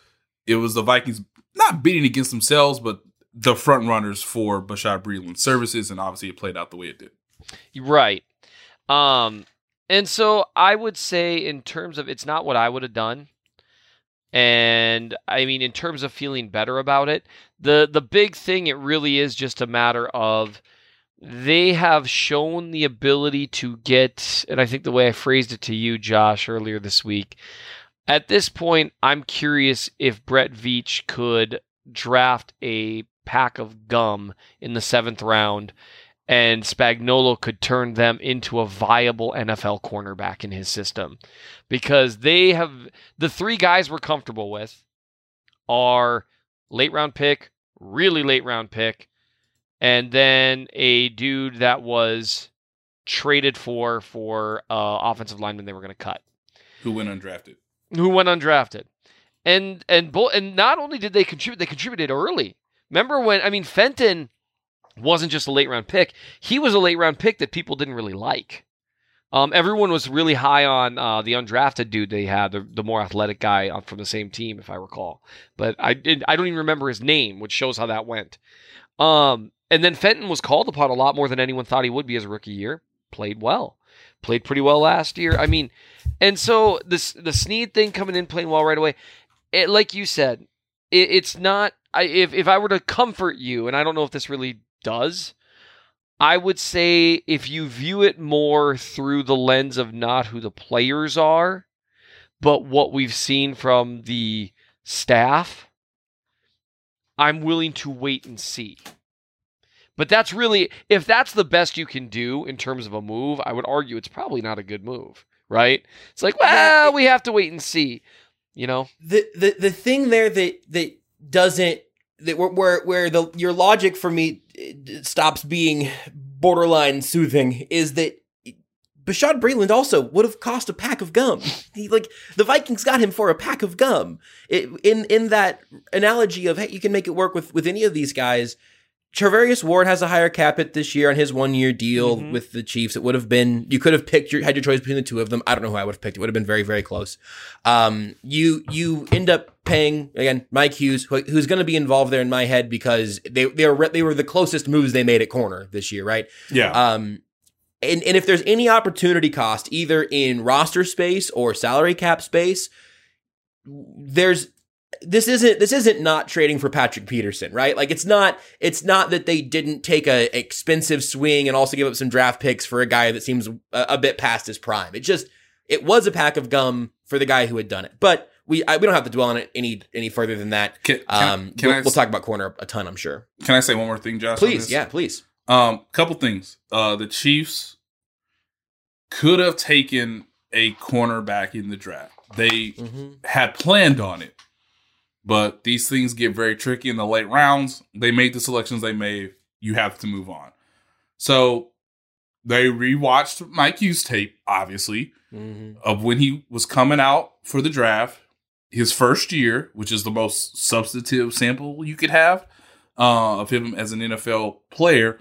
not bidding against themselves, but the front runners for Bashaud Breeland's services, and obviously it played out the way it did. Right. And so I would say in terms of it's not what I would have done. And I mean, in terms of feeling better about it, the big thing, it really is just a matter of they have shown the ability to get, and I think the way I phrased it to you, Josh, earlier this week, at this point, I'm curious if Brett Veach could draft a pack of gum in the 7th round and Spagnuolo could turn them into a viable NFL cornerback in his system. Because they have, the 3 guys we're comfortable with are late round pick, really late round pick, and then a dude that was traded for offensive lineman they were going to cut. Who went undrafted. And not only did they contribute, they contributed early. Remember when, Fenton wasn't just a late round pick. He was a late round pick that people didn't really like. Everyone was really high on the undrafted dude they had, the more athletic guy from the same team, if I recall. But I don't even remember his name, which shows how that went. And then Fenton was called upon a lot more than anyone thought he would be as a rookie year. Played well. Played pretty well last year. And so the Sneed thing coming in playing well right away, like you said, it's not. If I were to comfort you, and I don't know if this really does, I would say if you view it more through the lens of not who the players are, but what we've seen from the staff, I'm willing to wait and see. But that's really, if that's the best you can do in terms of a move, I would argue it's probably not a good move, right? It's like, well, we have to wait and see, The thing there that doesn't, where your logic for me stops being borderline soothing is that Bashaud Breeland also would have cost a pack of gum. The Vikings got him for a pack of gum. In that analogy of, hey, you can make it work with any of these guys. Charvarius Ward has a higher cap hit this year on his 1-year deal with the Chiefs. It would have been, you could have had your choice between the two of them. I don't know who I would have picked. It would have been very, very close. You end up paying, again, Mike Hughes, who's going to be involved there in my head because they were the closest moves they made at corner this year, right? Yeah. And if there's any opportunity cost, either in roster space or salary cap space, there's this isn't not trading for Patrick Peterson, right? Like it's not that they didn't take a expensive swing and also give up some draft picks for a guy that seems a bit past his prime. It was a pack of gum for the guy who had done it. But we don't have to dwell on it any further than that. We'll talk about corner a ton, I'm sure. Can I say one more thing, Josh? Please, yeah, please. Couple things. The Chiefs could have taken a cornerback in the draft. They had planned on it, but these things get very tricky in the late rounds. They made the selections they made. You have to move on. So they rewatched Mike Hughes' tape, obviously, of when he was coming out for the draft, his first year, which is the most substantive sample you could have of him as an NFL player.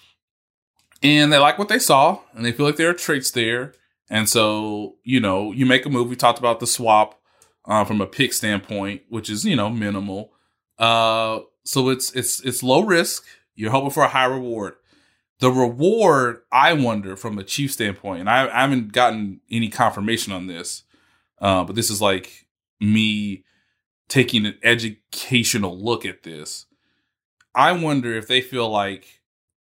And they like what they saw, and they feel like there are traits there. And so, you make a move. We talked about the swap from a pick standpoint, which is, minimal. So it's low risk. You're hoping for a high reward. The reward, I wonder, from a Chief standpoint, and I haven't gotten any confirmation on this, but this is like me taking an educational look at this. I wonder if they feel like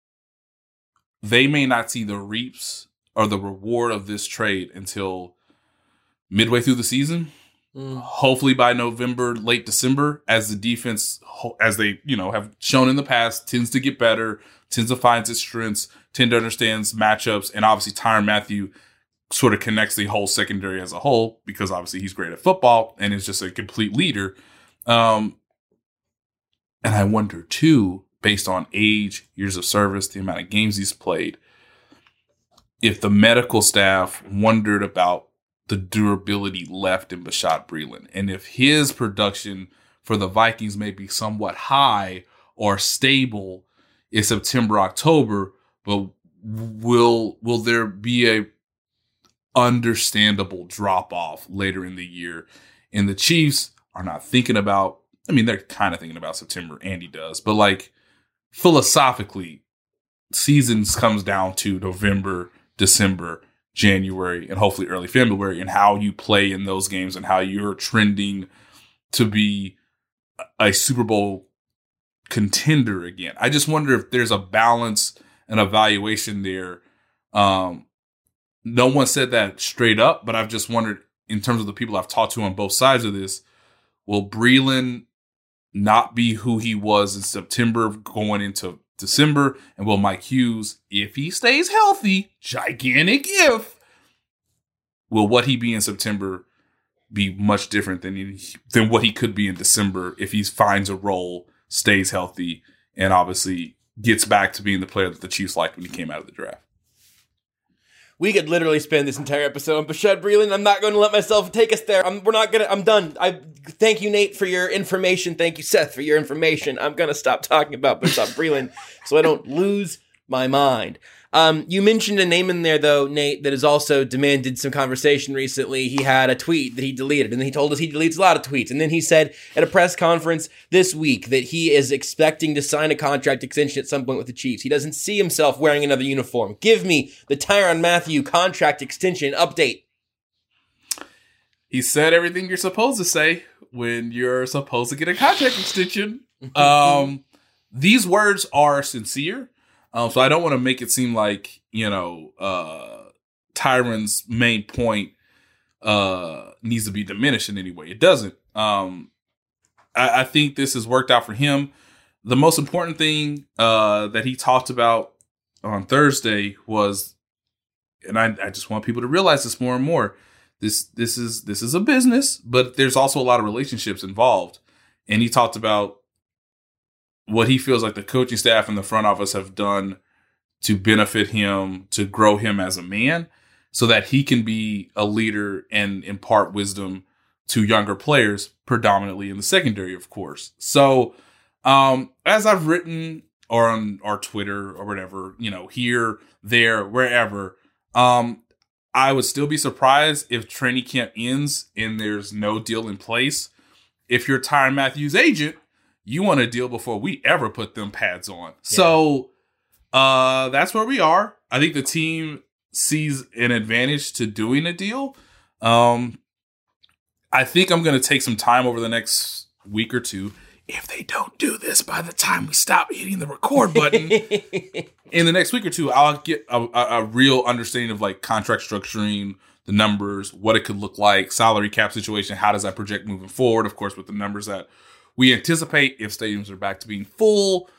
they may not see the reaps or the reward of this trade until midway through the season. Hopefully by November, late December, as the defense, as they, have shown in the past, tends to get better, tends to find its strengths, tend to understand matchups, and obviously Tyrann Mathieu sort of connects the whole secondary as a whole because obviously he's great at football and is just a complete leader. And I wonder too, based on age, years of service, the amount of games he's played, if the medical staff wondered about the durability left in Bashaud Breeland, and if his production for the Vikings may be somewhat high or stable in September, October, but will there be a understandable drop off later in the year? And the Chiefs are not thinking about, they're kind of thinking about September, Andy does, but like philosophically, seasons comes down to November, December, January, and hopefully early February, and how you play in those games and how you're trending to be a Super Bowl contender again. I just wonder if there's a balance and evaluation there. No one said that straight up, but I've just wondered in terms of the people I've talked to on both sides of this, will Breeland not be who he was in September going into December? And will Mike Hughes, if he stays healthy, gigantic if, will what he be in September be much different than what he could be in December if he finds a role, stays healthy, and obviously gets back to being the player that the Chiefs liked when he came out of the draft? We could literally spend this entire episode on Bashaud Breeland. I'm not going to let myself take us there. I'm done. Thank you, Nate, for your information. Thank you, Seth, for your information. I'm going to stop talking about Bashaud Breeland so I don't lose my mind. You mentioned a name in there, though, Nate, that has also demanded some conversation recently. He had a tweet that he deleted, and then he told us he deletes a lot of tweets. And then he said at a press conference this week that he is expecting to sign a contract extension at some point with the Chiefs. He doesn't see himself wearing another uniform. Give me the Tyrann Mathieu contract extension update. He said everything you're supposed to say when you're supposed to get a contract extension. These words are sincere. So I don't want to make it seem like, Tyrann's main point needs to be diminished in any way. It doesn't. I think this has worked out for him. The most important thing that he talked about on Thursday was, and I just want people to realize this more and more, this is a business, but there's also a lot of relationships involved. And he talked about what he feels like the coaching staff and the front office have done to benefit him, to grow him as a man, so that he can be a leader and impart wisdom to younger players, predominantly in the secondary, of course. So as I've written or on our Twitter or whatever, here, there, wherever, I would still be surprised if training camp ends and there's no deal in place. If you're Tyrann Mathieu's agent, you want a deal before we ever put them pads on. Yeah. So that's where we are. I think the team sees an advantage to doing a deal. I think I'm going to take some time over the next week or two, if they don't do this by the time we stop hitting the record button, in the next week or two, I'll get a real understanding of like contract structuring, the numbers, what it could look like, salary cap situation, how does that project moving forward, of course, with the numbers that we anticipate if stadiums are back to being full.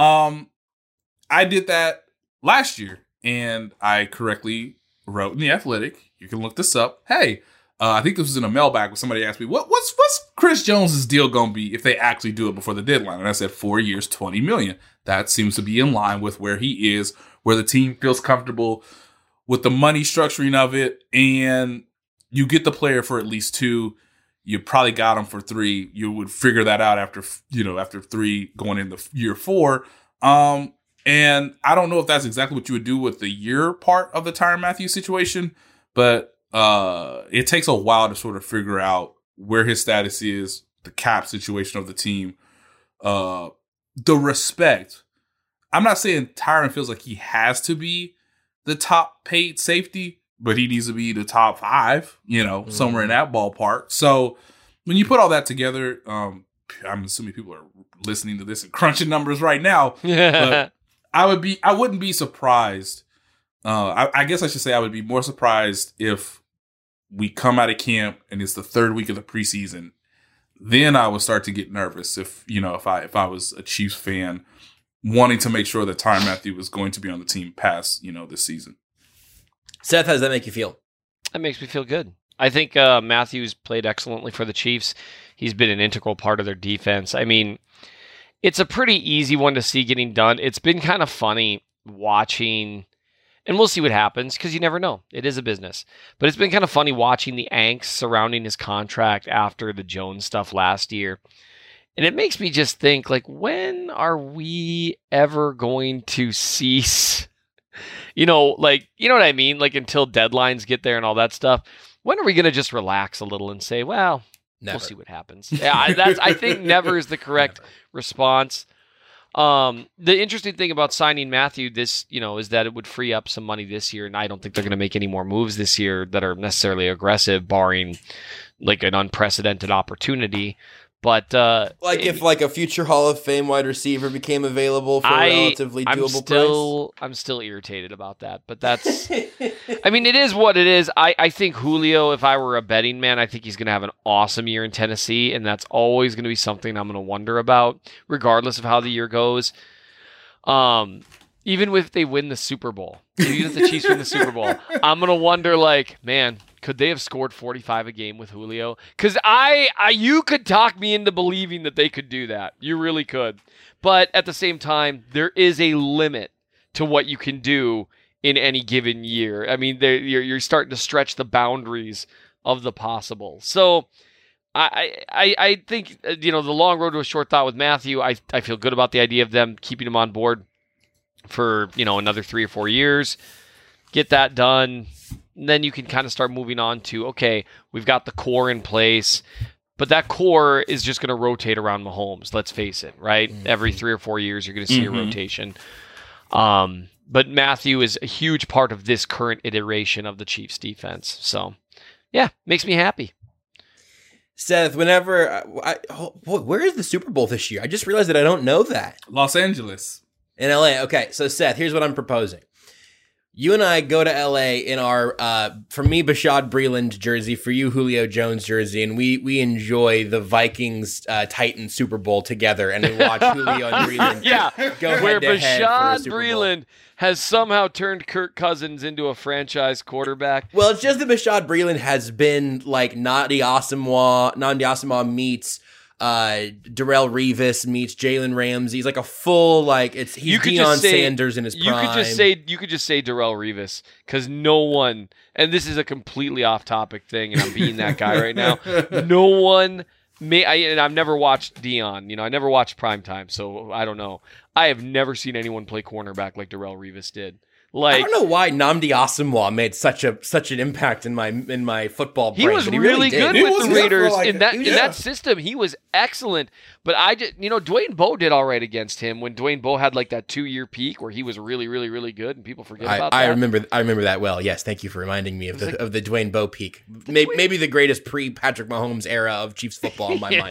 I did that last year, and I correctly wrote in The Athletic, you can look this up, hey, I think this was in a mailbag where somebody asked me, what's Chris Jones' deal going to be if they actually do it before the deadline? And I said 4 years, $20 million. That seems to be in line with where he is, where the team feels comfortable with the money structuring of it. And you get the player for at least 2. You probably got him for 3. You would figure that out after 3 going into year 4. And I don't know if that's exactly what you would do with the year part of the Tyrann Mathieu situation, but it takes a while to sort of figure out where his status is, the cap situation of the team, the respect. I'm not saying Tyrann feels like he has to be the top paid safety, but he needs to be the top 5, somewhere in that ballpark. So when you put all that together, I'm assuming people are listening to this and crunching numbers right now. But I wouldn't be surprised. I guess I should say I would be more surprised if we come out of camp and it's the 3rd week of the preseason. Then I would start to get nervous if I was a Chiefs fan wanting to make sure that Tyrann Mathieu was going to be on the team past, this season. Seth, how does that make you feel? That makes me feel good. I think Matthews played excellently for the Chiefs. He's been an integral part of their defense. I mean, it's a pretty easy one to see getting done. It's been kind of funny watching, and we'll see what happens because you never know. It is a business. But it's been kind of funny watching the angst surrounding his contract after the Jones stuff last year. And it makes me just think, like, when are we ever going to cease, you know what I mean? Like, until deadlines get there and all that stuff. When are we going to just relax a little and say, well, never. We'll see what happens. Yeah, I think never is the correct response. The interesting thing about signing Mathieu is that it would free up some money this year, and I don't think they're going to make any more moves this year that are necessarily aggressive, barring like an unprecedented opportunity. But if a future Hall of Fame wide receiver became available for a relatively doable price? I'm still irritated about that. But that's, I mean, it is what it is. I think Julio, if I were a betting man, I think he's going to have an awesome year in Tennessee, and that's always going to be something I'm going to wonder about, regardless of how the year goes. Even if they win the Super Bowl, even if the Chiefs win the Super Bowl, I'm going to wonder, man, could they have scored 45 a game with Julio? Because you could talk me into believing that they could do that. You really could. But at the same time, there is a limit to what you can do in any given year. I mean, you're starting to stretch the boundaries of the possible. So I think, the long road to a short thought with Mathieu, I feel good about the idea of them keeping him on board for, another 3 or 4 years. Get that done. Then you can kind of start moving on to, okay, we've got the core in place, but that core is just going to rotate around Mahomes. Let's face it, right? Mm-hmm. Every 3 or 4 years, you're going to see a rotation. But Mathieu is a huge part of this current iteration of the Chiefs defense. So, yeah, makes me happy. Seth, where is the Super Bowl this year? I just realized that I don't know that. Los Angeles. In LA. Okay, so Seth, here's what I'm proposing. You and I go to LA in our, for me, Bashaud Breeland jersey, for you, Julio Jones jersey, and we enjoy the Vikings Titans Super Bowl together, and we watch Julio and Breeland go where head-to-head Bashaud for a Super Breeland Bowl. has somehow turned Kirk Cousins into a franchise quarterback. Well, it's just that Bashaud Breeland has been like Nandi Asamoah meets Darrelle Revis meets Jalen Ramsey. He's like a full he's Deion Sanders in his prime. You could just say Darrelle Revis, because no one, and this is a completely off topic thing, and I'm being that guy right now. No one and I've never watched Deion. I never watched Primetime, so I don't know. I have never seen anyone play cornerback like Darrelle Revis did. Like, I don't know why Nnamdi Asomugha made such an impact in my football brain. He was but he really good He with was the good Raiders for, like, in that system. He was excellent. But Dwayne Bowe did all right against him when Dwayne Bowe had like that 2-year peak where he was really, really, really good, and people forget about that. I remember that well. Yes, thank you for reminding me of the Dwayne Bowe peak. Maybe the greatest pre-Patrick Mahomes era of Chiefs football in my mind.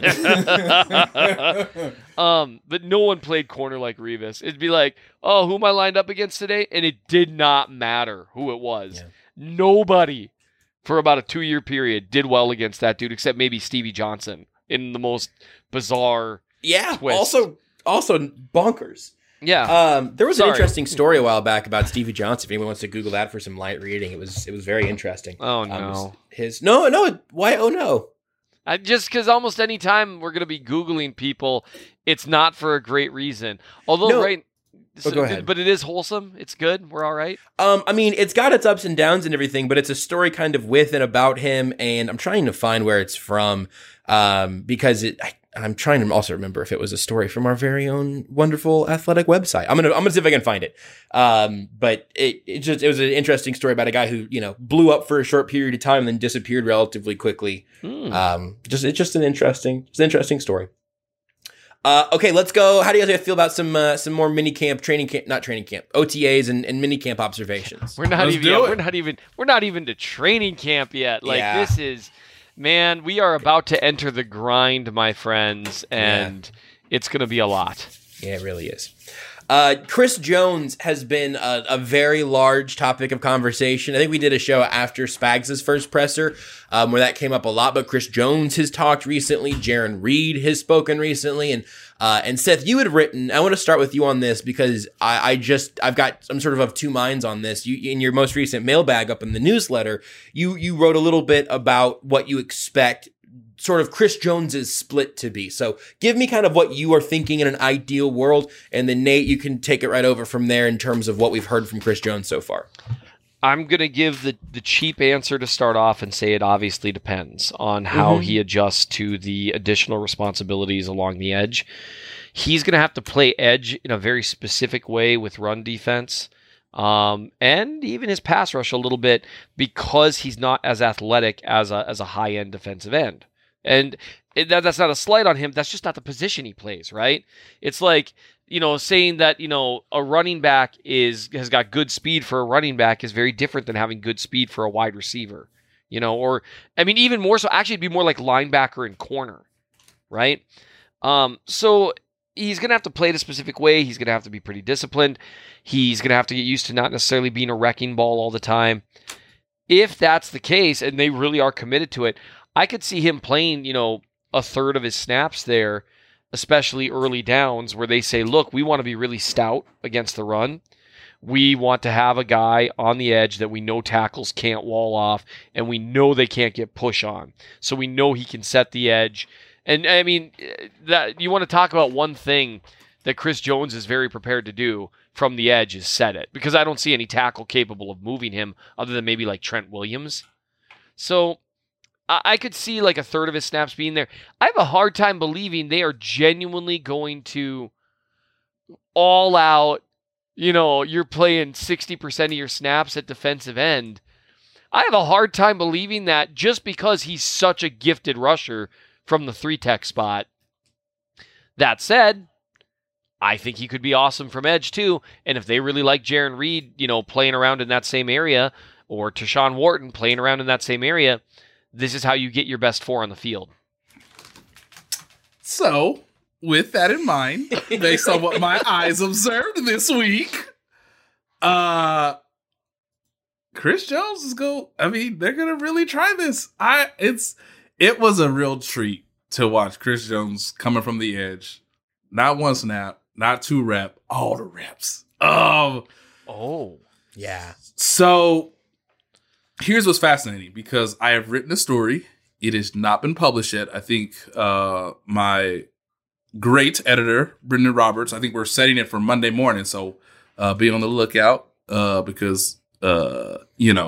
But no one played corner like Revis. It'd be like, oh, who am I lined up against today? And it did not matter who it was. Yeah. Nobody for about a 2-year period did well against that dude, except maybe Stevie Johnson in the most bizarre twist. Also bonkers. Yeah. There was an interesting story a while back about Stevie Johnson. If anyone wants to Google that for some light reading, it was very interesting. Oh no. Why? Oh no. Just because almost any time we're going to be Googling people, it's not for a great reason. Although, right. So, go ahead. But it is wholesome. It's good. We're all right. I mean, it's got its ups and downs and everything, but it's a story kind of with and about him, and I'm trying to find where it's from, because I'm trying to also remember if it was a story from our very own wonderful athletic website. I'm gonna see if I can find it. But it was an interesting story about a guy who blew up for a short period of time and then disappeared relatively quickly. It's just an interesting story. Okay, let's go. How do you guys feel about some more mini camp, OTAs and mini camp observations? We're not even to training camp yet. This is, man, we are about to enter the grind, my friends, and it's going to be a lot. Yeah, it really is. Chris Jones has been a very large topic of conversation. I think we did a show after Spags' first presser where that came up a lot, but Chris Jones has talked recently. Jaron Reed has spoken recently. And Seth, you had written, I want to start with you on this because I'm sort of two minds on this. You, in your most recent mailbag up in the newsletter, you wrote a little bit about what you expect sort of Chris Jones's split to be. So give me kind of what you are thinking in an ideal world, and then Nate, you can take it right over from there in terms of what we've heard from Chris Jones so far. I'm going to give the cheap answer to start off and say it obviously depends on how he adjusts to the additional responsibilities along the edge. He's going to have to play edge in a very specific way with run defense. And even his pass rush a little bit because he's not as athletic as a high-end defensive end. And that's not a slight on him. That's just not the position he plays, right? It's like, saying that, a running back has got good speed for a running back is very different than having good speed for a wide receiver, or, I mean, even more so, actually it'd be more like linebacker and corner, right? So he's going to have to play it a specific way. He's going to have to be pretty disciplined. He's going to have to get used to not necessarily being a wrecking ball all the time. If that's the case, and they really are committed to it, I could see him playing, a third of his snaps there, especially early downs where they say, look, we want to be really stout against the run. We want to have a guy on the edge that we know tackles can't wall off, and we know they can't get push on. So we know he can set the edge. And I mean, that you want to talk about one thing that Chris Jones is very prepared to do from the edge is set it, because I don't see any tackle capable of moving him other than maybe like Trent Williams. So I could see like a third of his snaps being there. I have a hard time believing they are genuinely going to all out, you're playing 60% of your snaps at defensive end. I have a hard time believing that just because he's such a gifted rusher from the 3-tech spot. That said, I think he could be awesome from edge too. And if they really like Jaron Reed, playing around in that same area, or Tashawn Wharton playing around in that same area, this is how you get your best 4 on the field. So, with that in mind, based on what my eyes observed this week, Chris Jones is they're going to really try this. It was a real treat to watch Chris Jones coming from the edge. Not 1 snap, not 2 rep, all the reps. Oh. Yeah. So, here's what's fascinating, because I have written a story. It has not been published yet. I think my great editor, Brendan Roberts, I think we're setting it for Monday morning. So be on the lookout because, there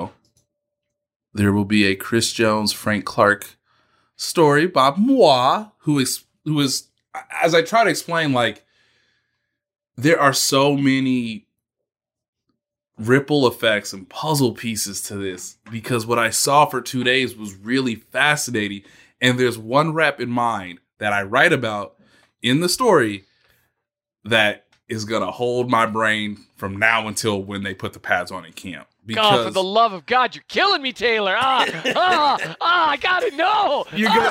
will be a Chris Jones, Frank Clark story by moi, who is, as I try to explain, like, there are so many ripple effects and puzzle pieces to this, because what I saw for 2 days was really fascinating. And there's one rep in mind that I write about in the story that is going to hold my brain from now until when they put the pads on in camp. God, for the love of God, you're killing me, Taylor. I gotta know.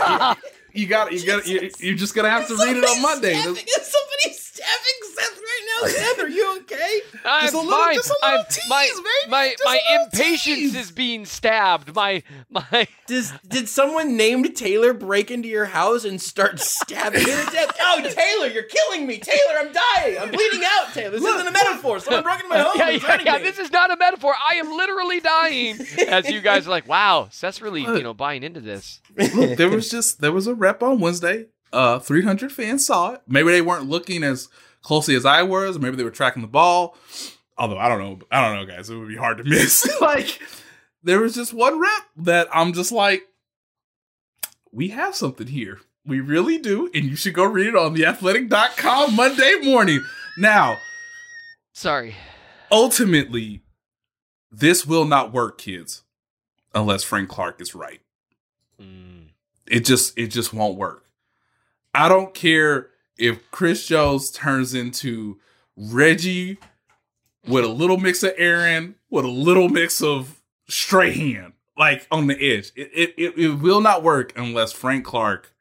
You're just gonna have to read it on Monday. Is somebody stabbing Seth right now? Seth, are you okay? I'm fine. My impatience is being stabbed. Did someone named Taylor break into your house and start stabbing you to death? Oh, Taylor, you're killing me. Taylor, I'm dying. I'm bleeding out, Taylor. This isn't a metaphor. Someone broke into my home. Yeah, this is not a metaphor. I am literally dying. As you guys are like, wow, Seth's really, buying into this. Look, there was a rep on Wednesday. 300 fans saw it. Maybe they weren't looking as closely as I was. Maybe they were tracking the ball. Although I don't know, guys. It would be hard to miss. Like, there was just one rep that I'm just like, we have something here. We really do. And you should go read it on theathletic.com Monday morning. Now, sorry. Ultimately, this will not work, kids, unless Frank Clark is right. It just won't work. I don't care if Chris Jones turns into Reggie with a little mix of Aaron, with a little mix of Strahan, like on the edge. It will not work unless Frank Clark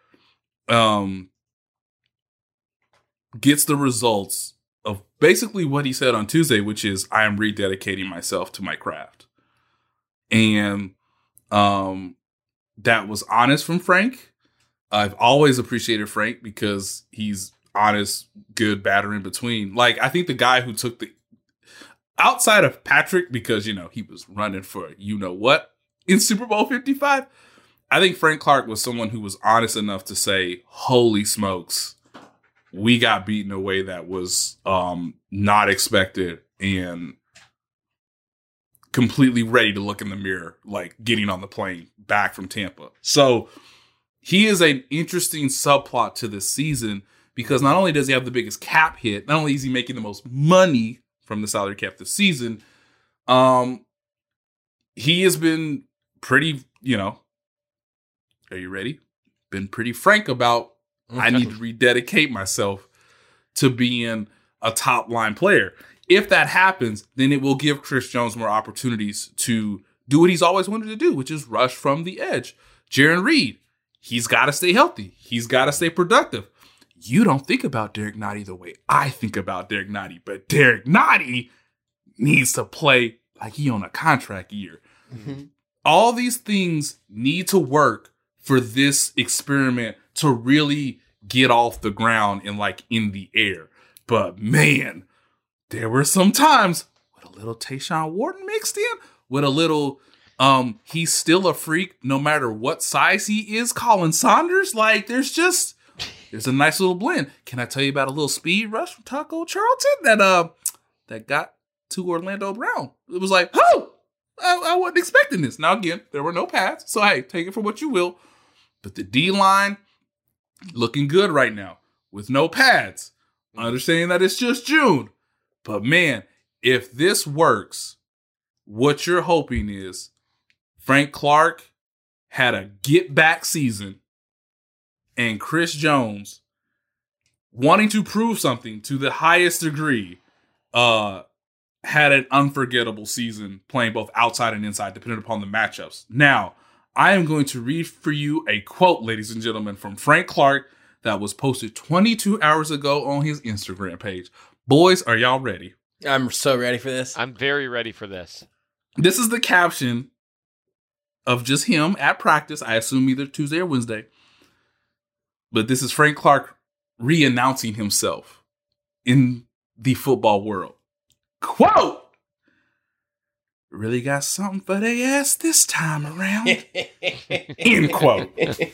gets the results of basically what he said on Tuesday, which is, I am rededicating myself to my craft. And that was honest from Frank. I've always appreciated Frank because he's honest, good, bad, or in between. Like, I think the guy who took outside of Patrick, because, he was running for what in Super Bowl 55, I think Frank Clark was someone who was honest enough to say, holy smokes, we got beaten in a way that was not expected and completely ready to look in the mirror, like getting on the plane back from Tampa. So he is an interesting subplot to this season, because not only does he have the biggest cap hit, not only is he making the most money from the salary cap this season, he has been pretty, are you ready? Been pretty frank about, I need to rededicate myself to being a top line player. If that happens, then it will give Chris Jones more opportunities to do what he's always wanted to do, which is rush from the edge. Jarran Reed, he's got to stay healthy. He's got to stay productive. You don't think about Derek Nnadi the way I think about Derek Nnadi, but Derek Nnadi needs to play like he on a contract year. Mm-hmm. All these things need to work for this experiment to really get off the ground and like in the air. But man, there were some times with a little Tayshawn Wharton mixed in, with a little, he's still a freak no matter what size he is, Colin Saunders. Like, there's a nice little blend. Can I tell you about a little speed rush from Taco Charlton that got to Orlando Brown? It was like, I wasn't expecting this. Now, again, there were no pads, so hey, take it for what you will. But the D-line looking good right now with no pads. Understanding that it's just June. But man, if this works, what you're hoping is Frank Clark had a get-back season and Chris Jones, wanting to prove something to the highest degree, had an unforgettable season playing both outside and inside, depending upon the matchups. Now, I am going to read for you a quote, ladies and gentlemen, from Frank Clark that was posted 22 hours ago on his Instagram page. Boys, are y'all ready? I'm so ready for this. I'm very ready for this. This is the caption of just him at practice. I assume either Tuesday or Wednesday. But this is Frank Clark re-announcing himself in the football world. Quote, really got something for they ass this time around. End quote.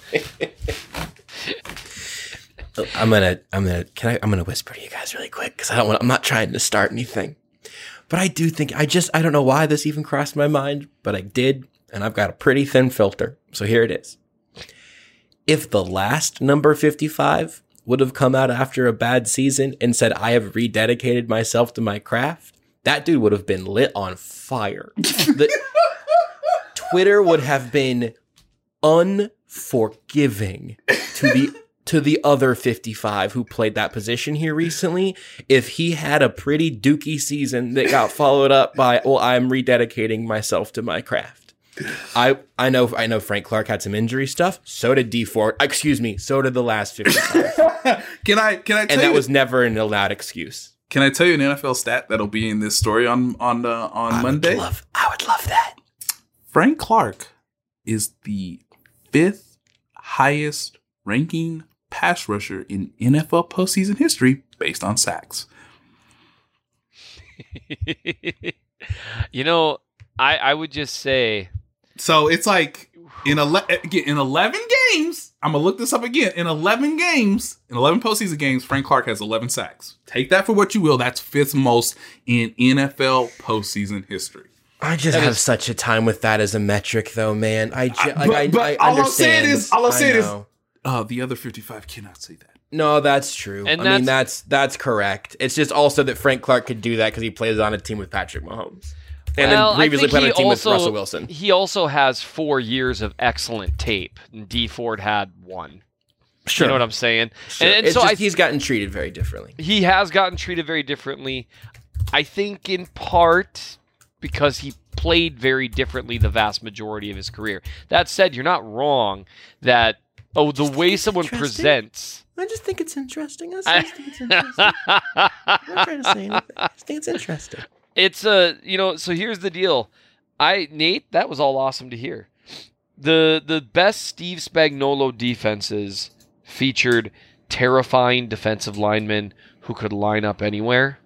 I'm gonna whisper to you guys really quick because I'm not trying to start anything, but I do think I don't know why this even crossed my mind, but I did, and I've got a pretty thin filter, so here it is. If the last number 55 would have come out after a bad season and said, I have rededicated myself to my craft, that dude would have been lit on fire. Twitter would have been unforgiving to the other 55 who played that position here recently if he had a pretty dookie season that got followed up by, well, I'm rededicating myself to my craft. I know Frank Clark had some injury stuff. So did D Ford. Excuse me. So did the last 55. Can I tell you? And that was never an allowed excuse. Can I tell you an NFL stat that'll be in this story on Monday? I would love that. Frank Clark is the 5th highest ranking pass rusher in NFL postseason history based on sacks. I would just say. So it's like in 11 games, I'm going to look this up again. In 11 postseason games, Frank Clark has 11 sacks. Take that for what you will. That's 5th most in NFL postseason history. I just have such a time with that as a metric, though, man. I all understand. I'll say this. The other 55 cannot say that. No, that's true. And I mean, that's correct. It's just also that Frank Clark could do that because he plays on a team with Patrick Mahomes. And then previously played on a team with Russell Wilson. He also has 4 years of excellent tape. And D Ford had 1. Sure. You know what I'm saying? Sure. And so he's gotten treated very differently. He has gotten treated very differently. I think in part because he played very differently the vast majority of his career. That said, you're not wrong that the way someone presents. I just think it's interesting. I just think it's interesting. I'm not trying to say anything. I just think it's interesting. It's so here's the deal. Nate, that was all awesome to hear. The best Steve Spagnuolo defenses featured terrifying defensive linemen who could line up anywhere.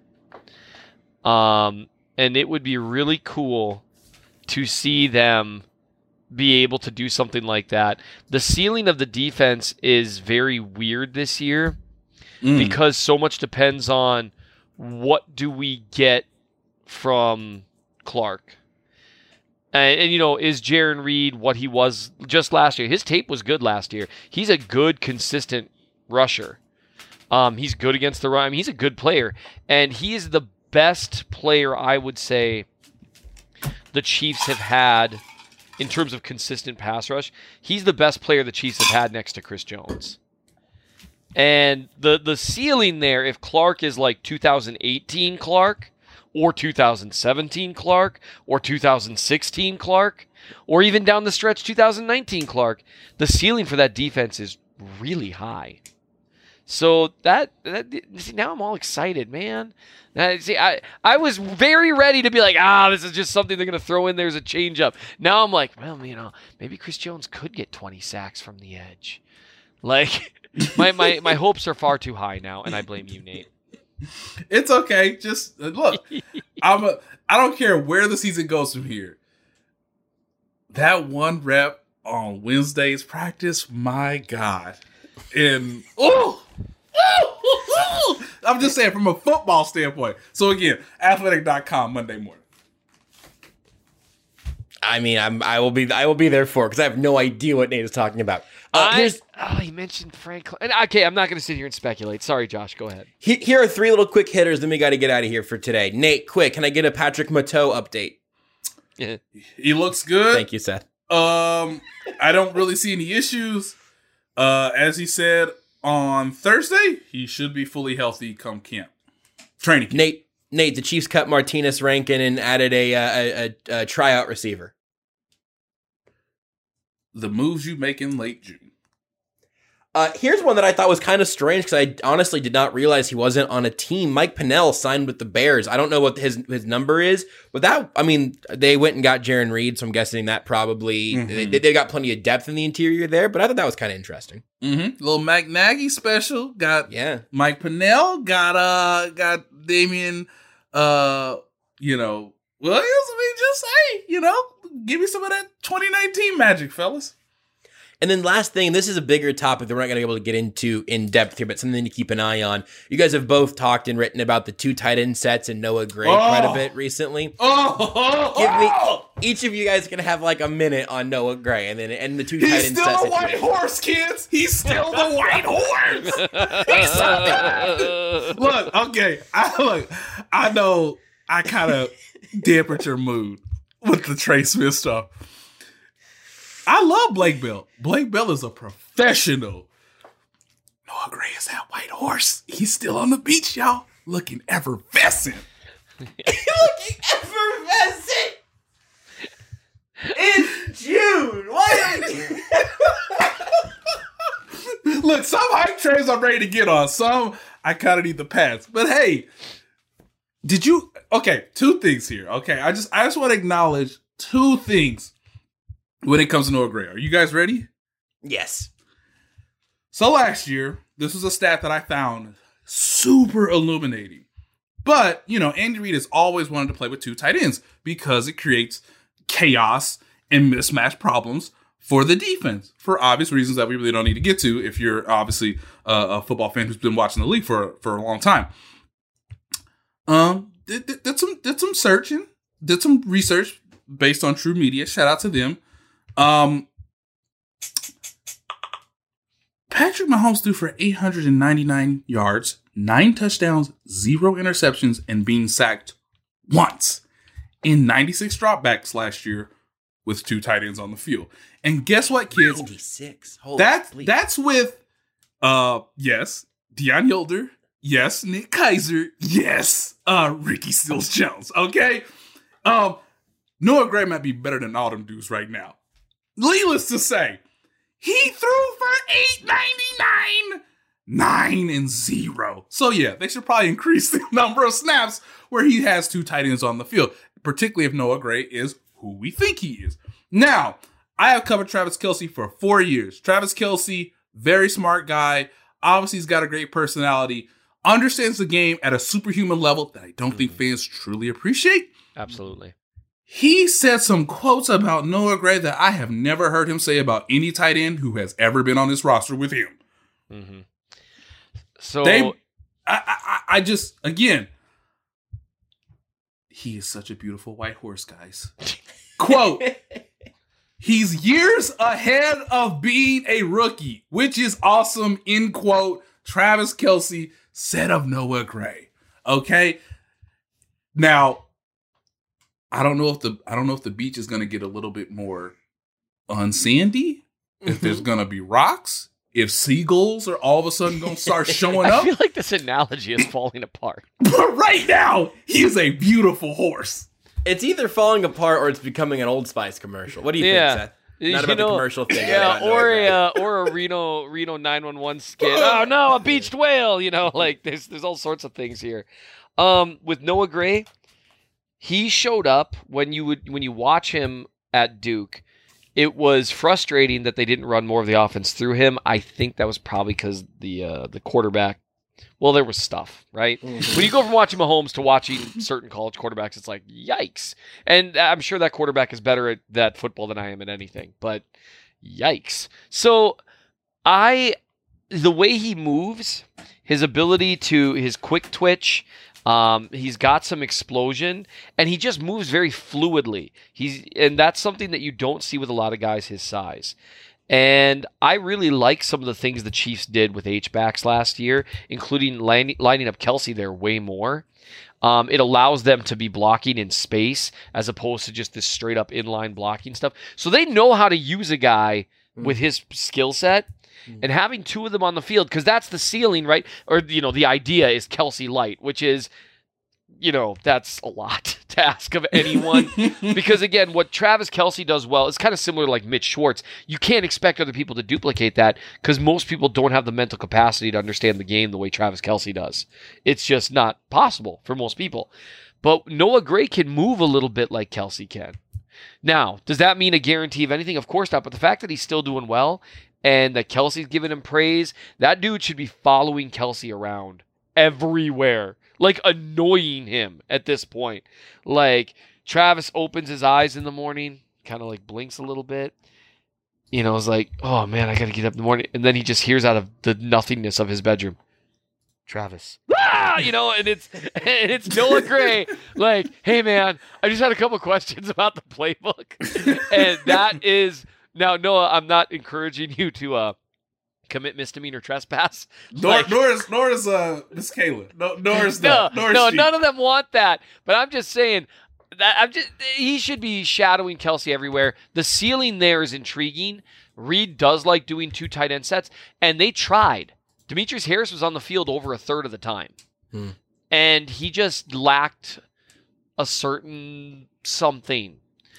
And it would be really cool to see them be able to do something like that. The ceiling of the defense is very weird this year because so much depends on what do we get from Clark. And is Jarran Reed what he was just last year? His tape was good last year. He's a good, consistent rusher. He's good against the run. I mean, he's a good player. And he is the best player, I would say, the Chiefs have had in terms of consistent pass rush. He's the best player the Chiefs have had next to Chris Jones. And the ceiling there, if Clark is like 2018 Clark, or 2017 Clark, or 2016 Clark, or even down the stretch 2019 Clark, the ceiling for that defense is really high. So now I'm all excited, man. I was very ready to be like, this is just something they're going to throw in there as a change-up. Now I'm like, well, maybe Chris Jones could get 20 sacks from the edge. Like, my hopes are far too high now, and I blame you, Nate. It's okay. Just look, I don't care where the season goes from here. That one rep on Wednesday's practice, my God. And I'm just saying from a football standpoint. So again, athletic.com Monday morning. I mean, I will be there for it because I have no idea what Nate is talking about. He mentioned Frank. Okay, I'm not going to sit here and speculate. Sorry, Josh. Go ahead. Here are 3 little quick hitters. Then we got to get out of here for today. Nate, quick, can I get a Patrick Mateau update? Yeah. He looks good. Thank you, Seth. I don't really see any issues. As he said on Thursday, he should be fully healthy come camp. Training camp. Nate, the Chiefs cut Martinez Rankin and added a tryout receiver. The moves you make in late June. Here's one that I thought was kind of strange because I honestly did not realize he wasn't on a team. Mike Pennell signed with the Bears. I don't know what his number is, but they went and got Jarran Reed, so I'm guessing that probably they got plenty of depth in the interior there. But I thought that was kind of interesting. Little Mac Nagy special. Got Mike Pennell. Got Damian. Williams. I mean, just give me some of that 2019 magic, fellas. And then last thing, this is a bigger topic that we're not going to be able to get into in depth here, but something to keep an eye on. You guys have both talked and written about the 2 tight end sets and Noah Gray quite a bit recently. Each of you guys can have like a minute on Noah Gray and the 2 tight end sets. He's still the white horse, kids. He's still the white horse. Look, okay. I know I kind of dampened your mood with the Trey Smith stuff. I love Blake Bell. Blake Bell is a professional. Noah Gray is that white horse. He's still on the beach, y'all. Looking effervescent. Looking effervescent. It's June. Why? Look, some hype trains I'm ready to get on. Some I kind of need the pass. But hey, did you? Okay, two things here. Okay, I just want to acknowledge two things when it comes to Noah Gray. Are you guys ready? Yes. So last year, this was a stat that I found super illuminating. But, you know, Andy Reid has always wanted to play with two tight ends because it creates chaos and mismatch problems for the defense for obvious reasons that we really don't need to get to if you're obviously a football fan who's been watching the league for a long time. Did some searching, did some research based on True Media. Shout out to them. Patrick Mahomes threw for 899 yards, 9 touchdowns, 0 interceptions, and being sacked once in 96 dropbacks last year with two tight ends on the field. And guess what, kids? 96. That's with yes, Deion Yoder, yes, Nick Keizer, yes, Ricky Seals-Jones. Okay, Noah Gray might be better than all them dudes right now. Needless to say, he threw for 899, 9-0. So yeah, they should probably increase the number of snaps where he has two tight ends on the field, particularly if Noah Gray is who we think he is. Now, I have covered Travis Kelce for 4 years. Travis Kelce, very smart guy. Obviously, he's got a great personality. Understands the game at a superhuman level that I don't think fans truly appreciate. Absolutely. He said some quotes about Noah Gray that I have never heard him say about any tight end who has ever been on this roster with him. Mm-hmm. So I just, again, he is such a beautiful white horse, guys. Quote, he's years ahead of being a rookie, which is awesome, end quote. Travis Kelce said of Noah Gray. Okay. Now, I don't know if the beach is going to get a little bit more unsandy, if there's going to be rocks, if seagulls are all of a sudden going to start showing up. I feel like this analogy is falling apart. But right now, he is a beautiful horse. It's either falling apart or it's becoming an Old Spice commercial. What do you think, Seth? Not about the commercial thing. Yeah, or a Reno 911 skit. Oh no, a beached whale. You know, like there's all sorts of things here. With Noah Gray, he showed up when you watch him at Duke. It was frustrating that they didn't run more of the offense through him. I think that was probably because the quarterback. Well, there was stuff, right? Mm-hmm. When you go from watching Mahomes to watching certain college quarterbacks, it's like, yikes. And I'm sure that quarterback is better at that football than I am at anything, but yikes. So the way he moves, his ability to, his quick twitch, he's got some explosion, and he just moves very fluidly. And that's something that you don't see with a lot of guys his size. And I really like some of the things the Chiefs did with H-backs last year, including lining up Kelce there way more. It allows them to be blocking in space as opposed to just this straight-up inline blocking stuff. So they know how to use a guy with his skill set. And having two of them on the field, because that's the ceiling, right? Or, the idea is Kelce light, which is, that's a lot to ask of anyone. Because, again, what Travis Kelce does well is kind of similar to like Mitch Schwartz. You can't expect other people to duplicate that because most people don't have the mental capacity to understand the game the way Travis Kelce does. It's just not possible for most people. But Noah Gray can move a little bit like Kelce can. Now, does that mean a guarantee of anything? Of course not. But the fact that he's still doing well and that Kelce's giving him praise, that dude should be following Kelce around everywhere. Like, annoying him at this point. Like, Travis opens his eyes in the morning, kind of like blinks a little bit. It's like, oh man, I got to get up in the morning. And then he just hears out of the nothingness of his bedroom, Travis. And it's Noah Gray. Like, hey man, I just had a couple questions about the playbook. And that is, now Noah, I'm not encouraging you to commit misdemeanor trespass. Nor is Miss Kayla. Nor is none of them want that. But I'm just saying that he should be shadowing Kelsey everywhere. The ceiling there is intriguing. Reed does like doing 2 tight end sets, and they tried. Demetrius Harris was on the field over a third of the time, and he just lacked a certain something.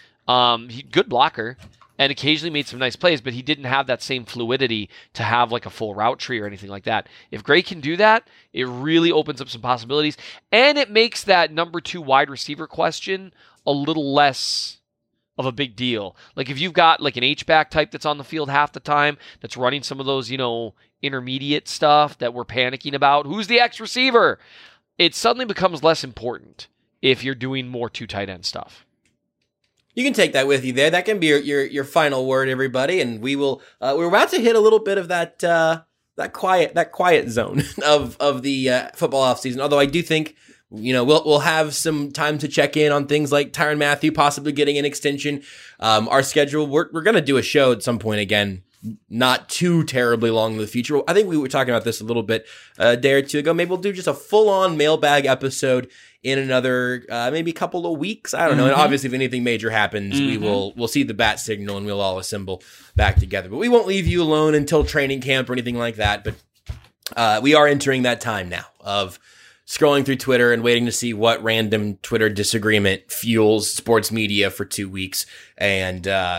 Good blocker, and occasionally made some nice plays, but he didn't have that same fluidity to have like a full route tree or anything like that. If Gray can do that, it really opens up some possibilities, and it makes that number 2 wide receiver question a little less of a big deal. Like if you've got like an H-back type that's on the field half the time, that's running some of those, intermediate stuff that we're panicking about. Who's the X receiver? It suddenly becomes less important if you're doing more 2 tight end stuff. You can take that with you there. That can be your final word, everybody. And we will. We're about to hit a little bit of that quiet zone of the football offseason. Although I do think we'll have some time to check in on things like Tyrann Mathieu possibly getting an extension. Our schedule. We're going to do a show at some point again. Not too terribly long in the future. I think we were talking about this a little bit a day or two ago. Maybe we'll do just a full-on mailbag episode in another maybe couple of weeks. I don't know. And obviously, if anything major happens, we'll see the bat signal and we'll all assemble back together. But we won't leave you alone until training camp or anything like that. But we are entering that time now of scrolling through Twitter and waiting to see what random Twitter disagreement fuels sports media for 2 weeks. And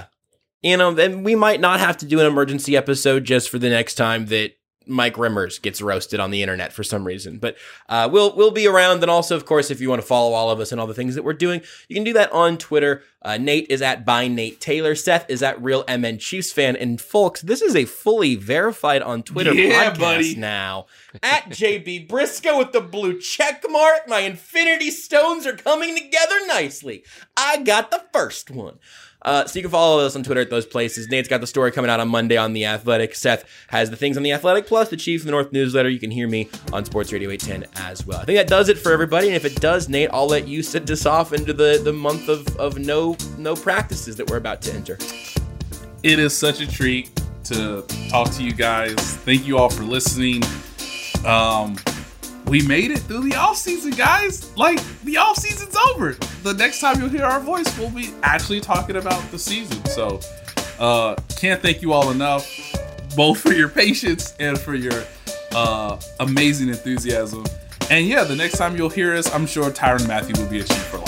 then we might not have to do an emergency episode just for the next time that Mike Rimmers gets roasted on the internet for some reason. But we'll be around. And also, of course, if you want to follow all of us and all the things that we're doing, you can do that on Twitter. Nate is at @ByNateTaylor. Seth is at RealMN Chiefs Fan. And folks, this is a fully verified on Twitter podcast buddy. Now. At JB Briscoe with the blue check mark. My Infinity Stones are coming together nicely. I got the first one. So you can follow us on Twitter at those places. Nate's got the story coming out on Monday on The Athletic. Seth has the things on The Athletic, plus the Chief of the North newsletter. You can hear me on Sports Radio 810 as well. I think that does it for everybody. And if it does, Nate, I'll let you send us off into the month of no practices that we're about to enter. It is such a treat to talk to you guys. Thank you all for listening. We made it through the offseason, guys. Like, the offseason's over. The next time you'll hear our voice, we'll be actually talking about the season. So, can't thank you all enough, both for your patience and for your amazing enthusiasm. And yeah, the next time you'll hear us, I'm sure Tyrann Mathieu will be a Chief for life.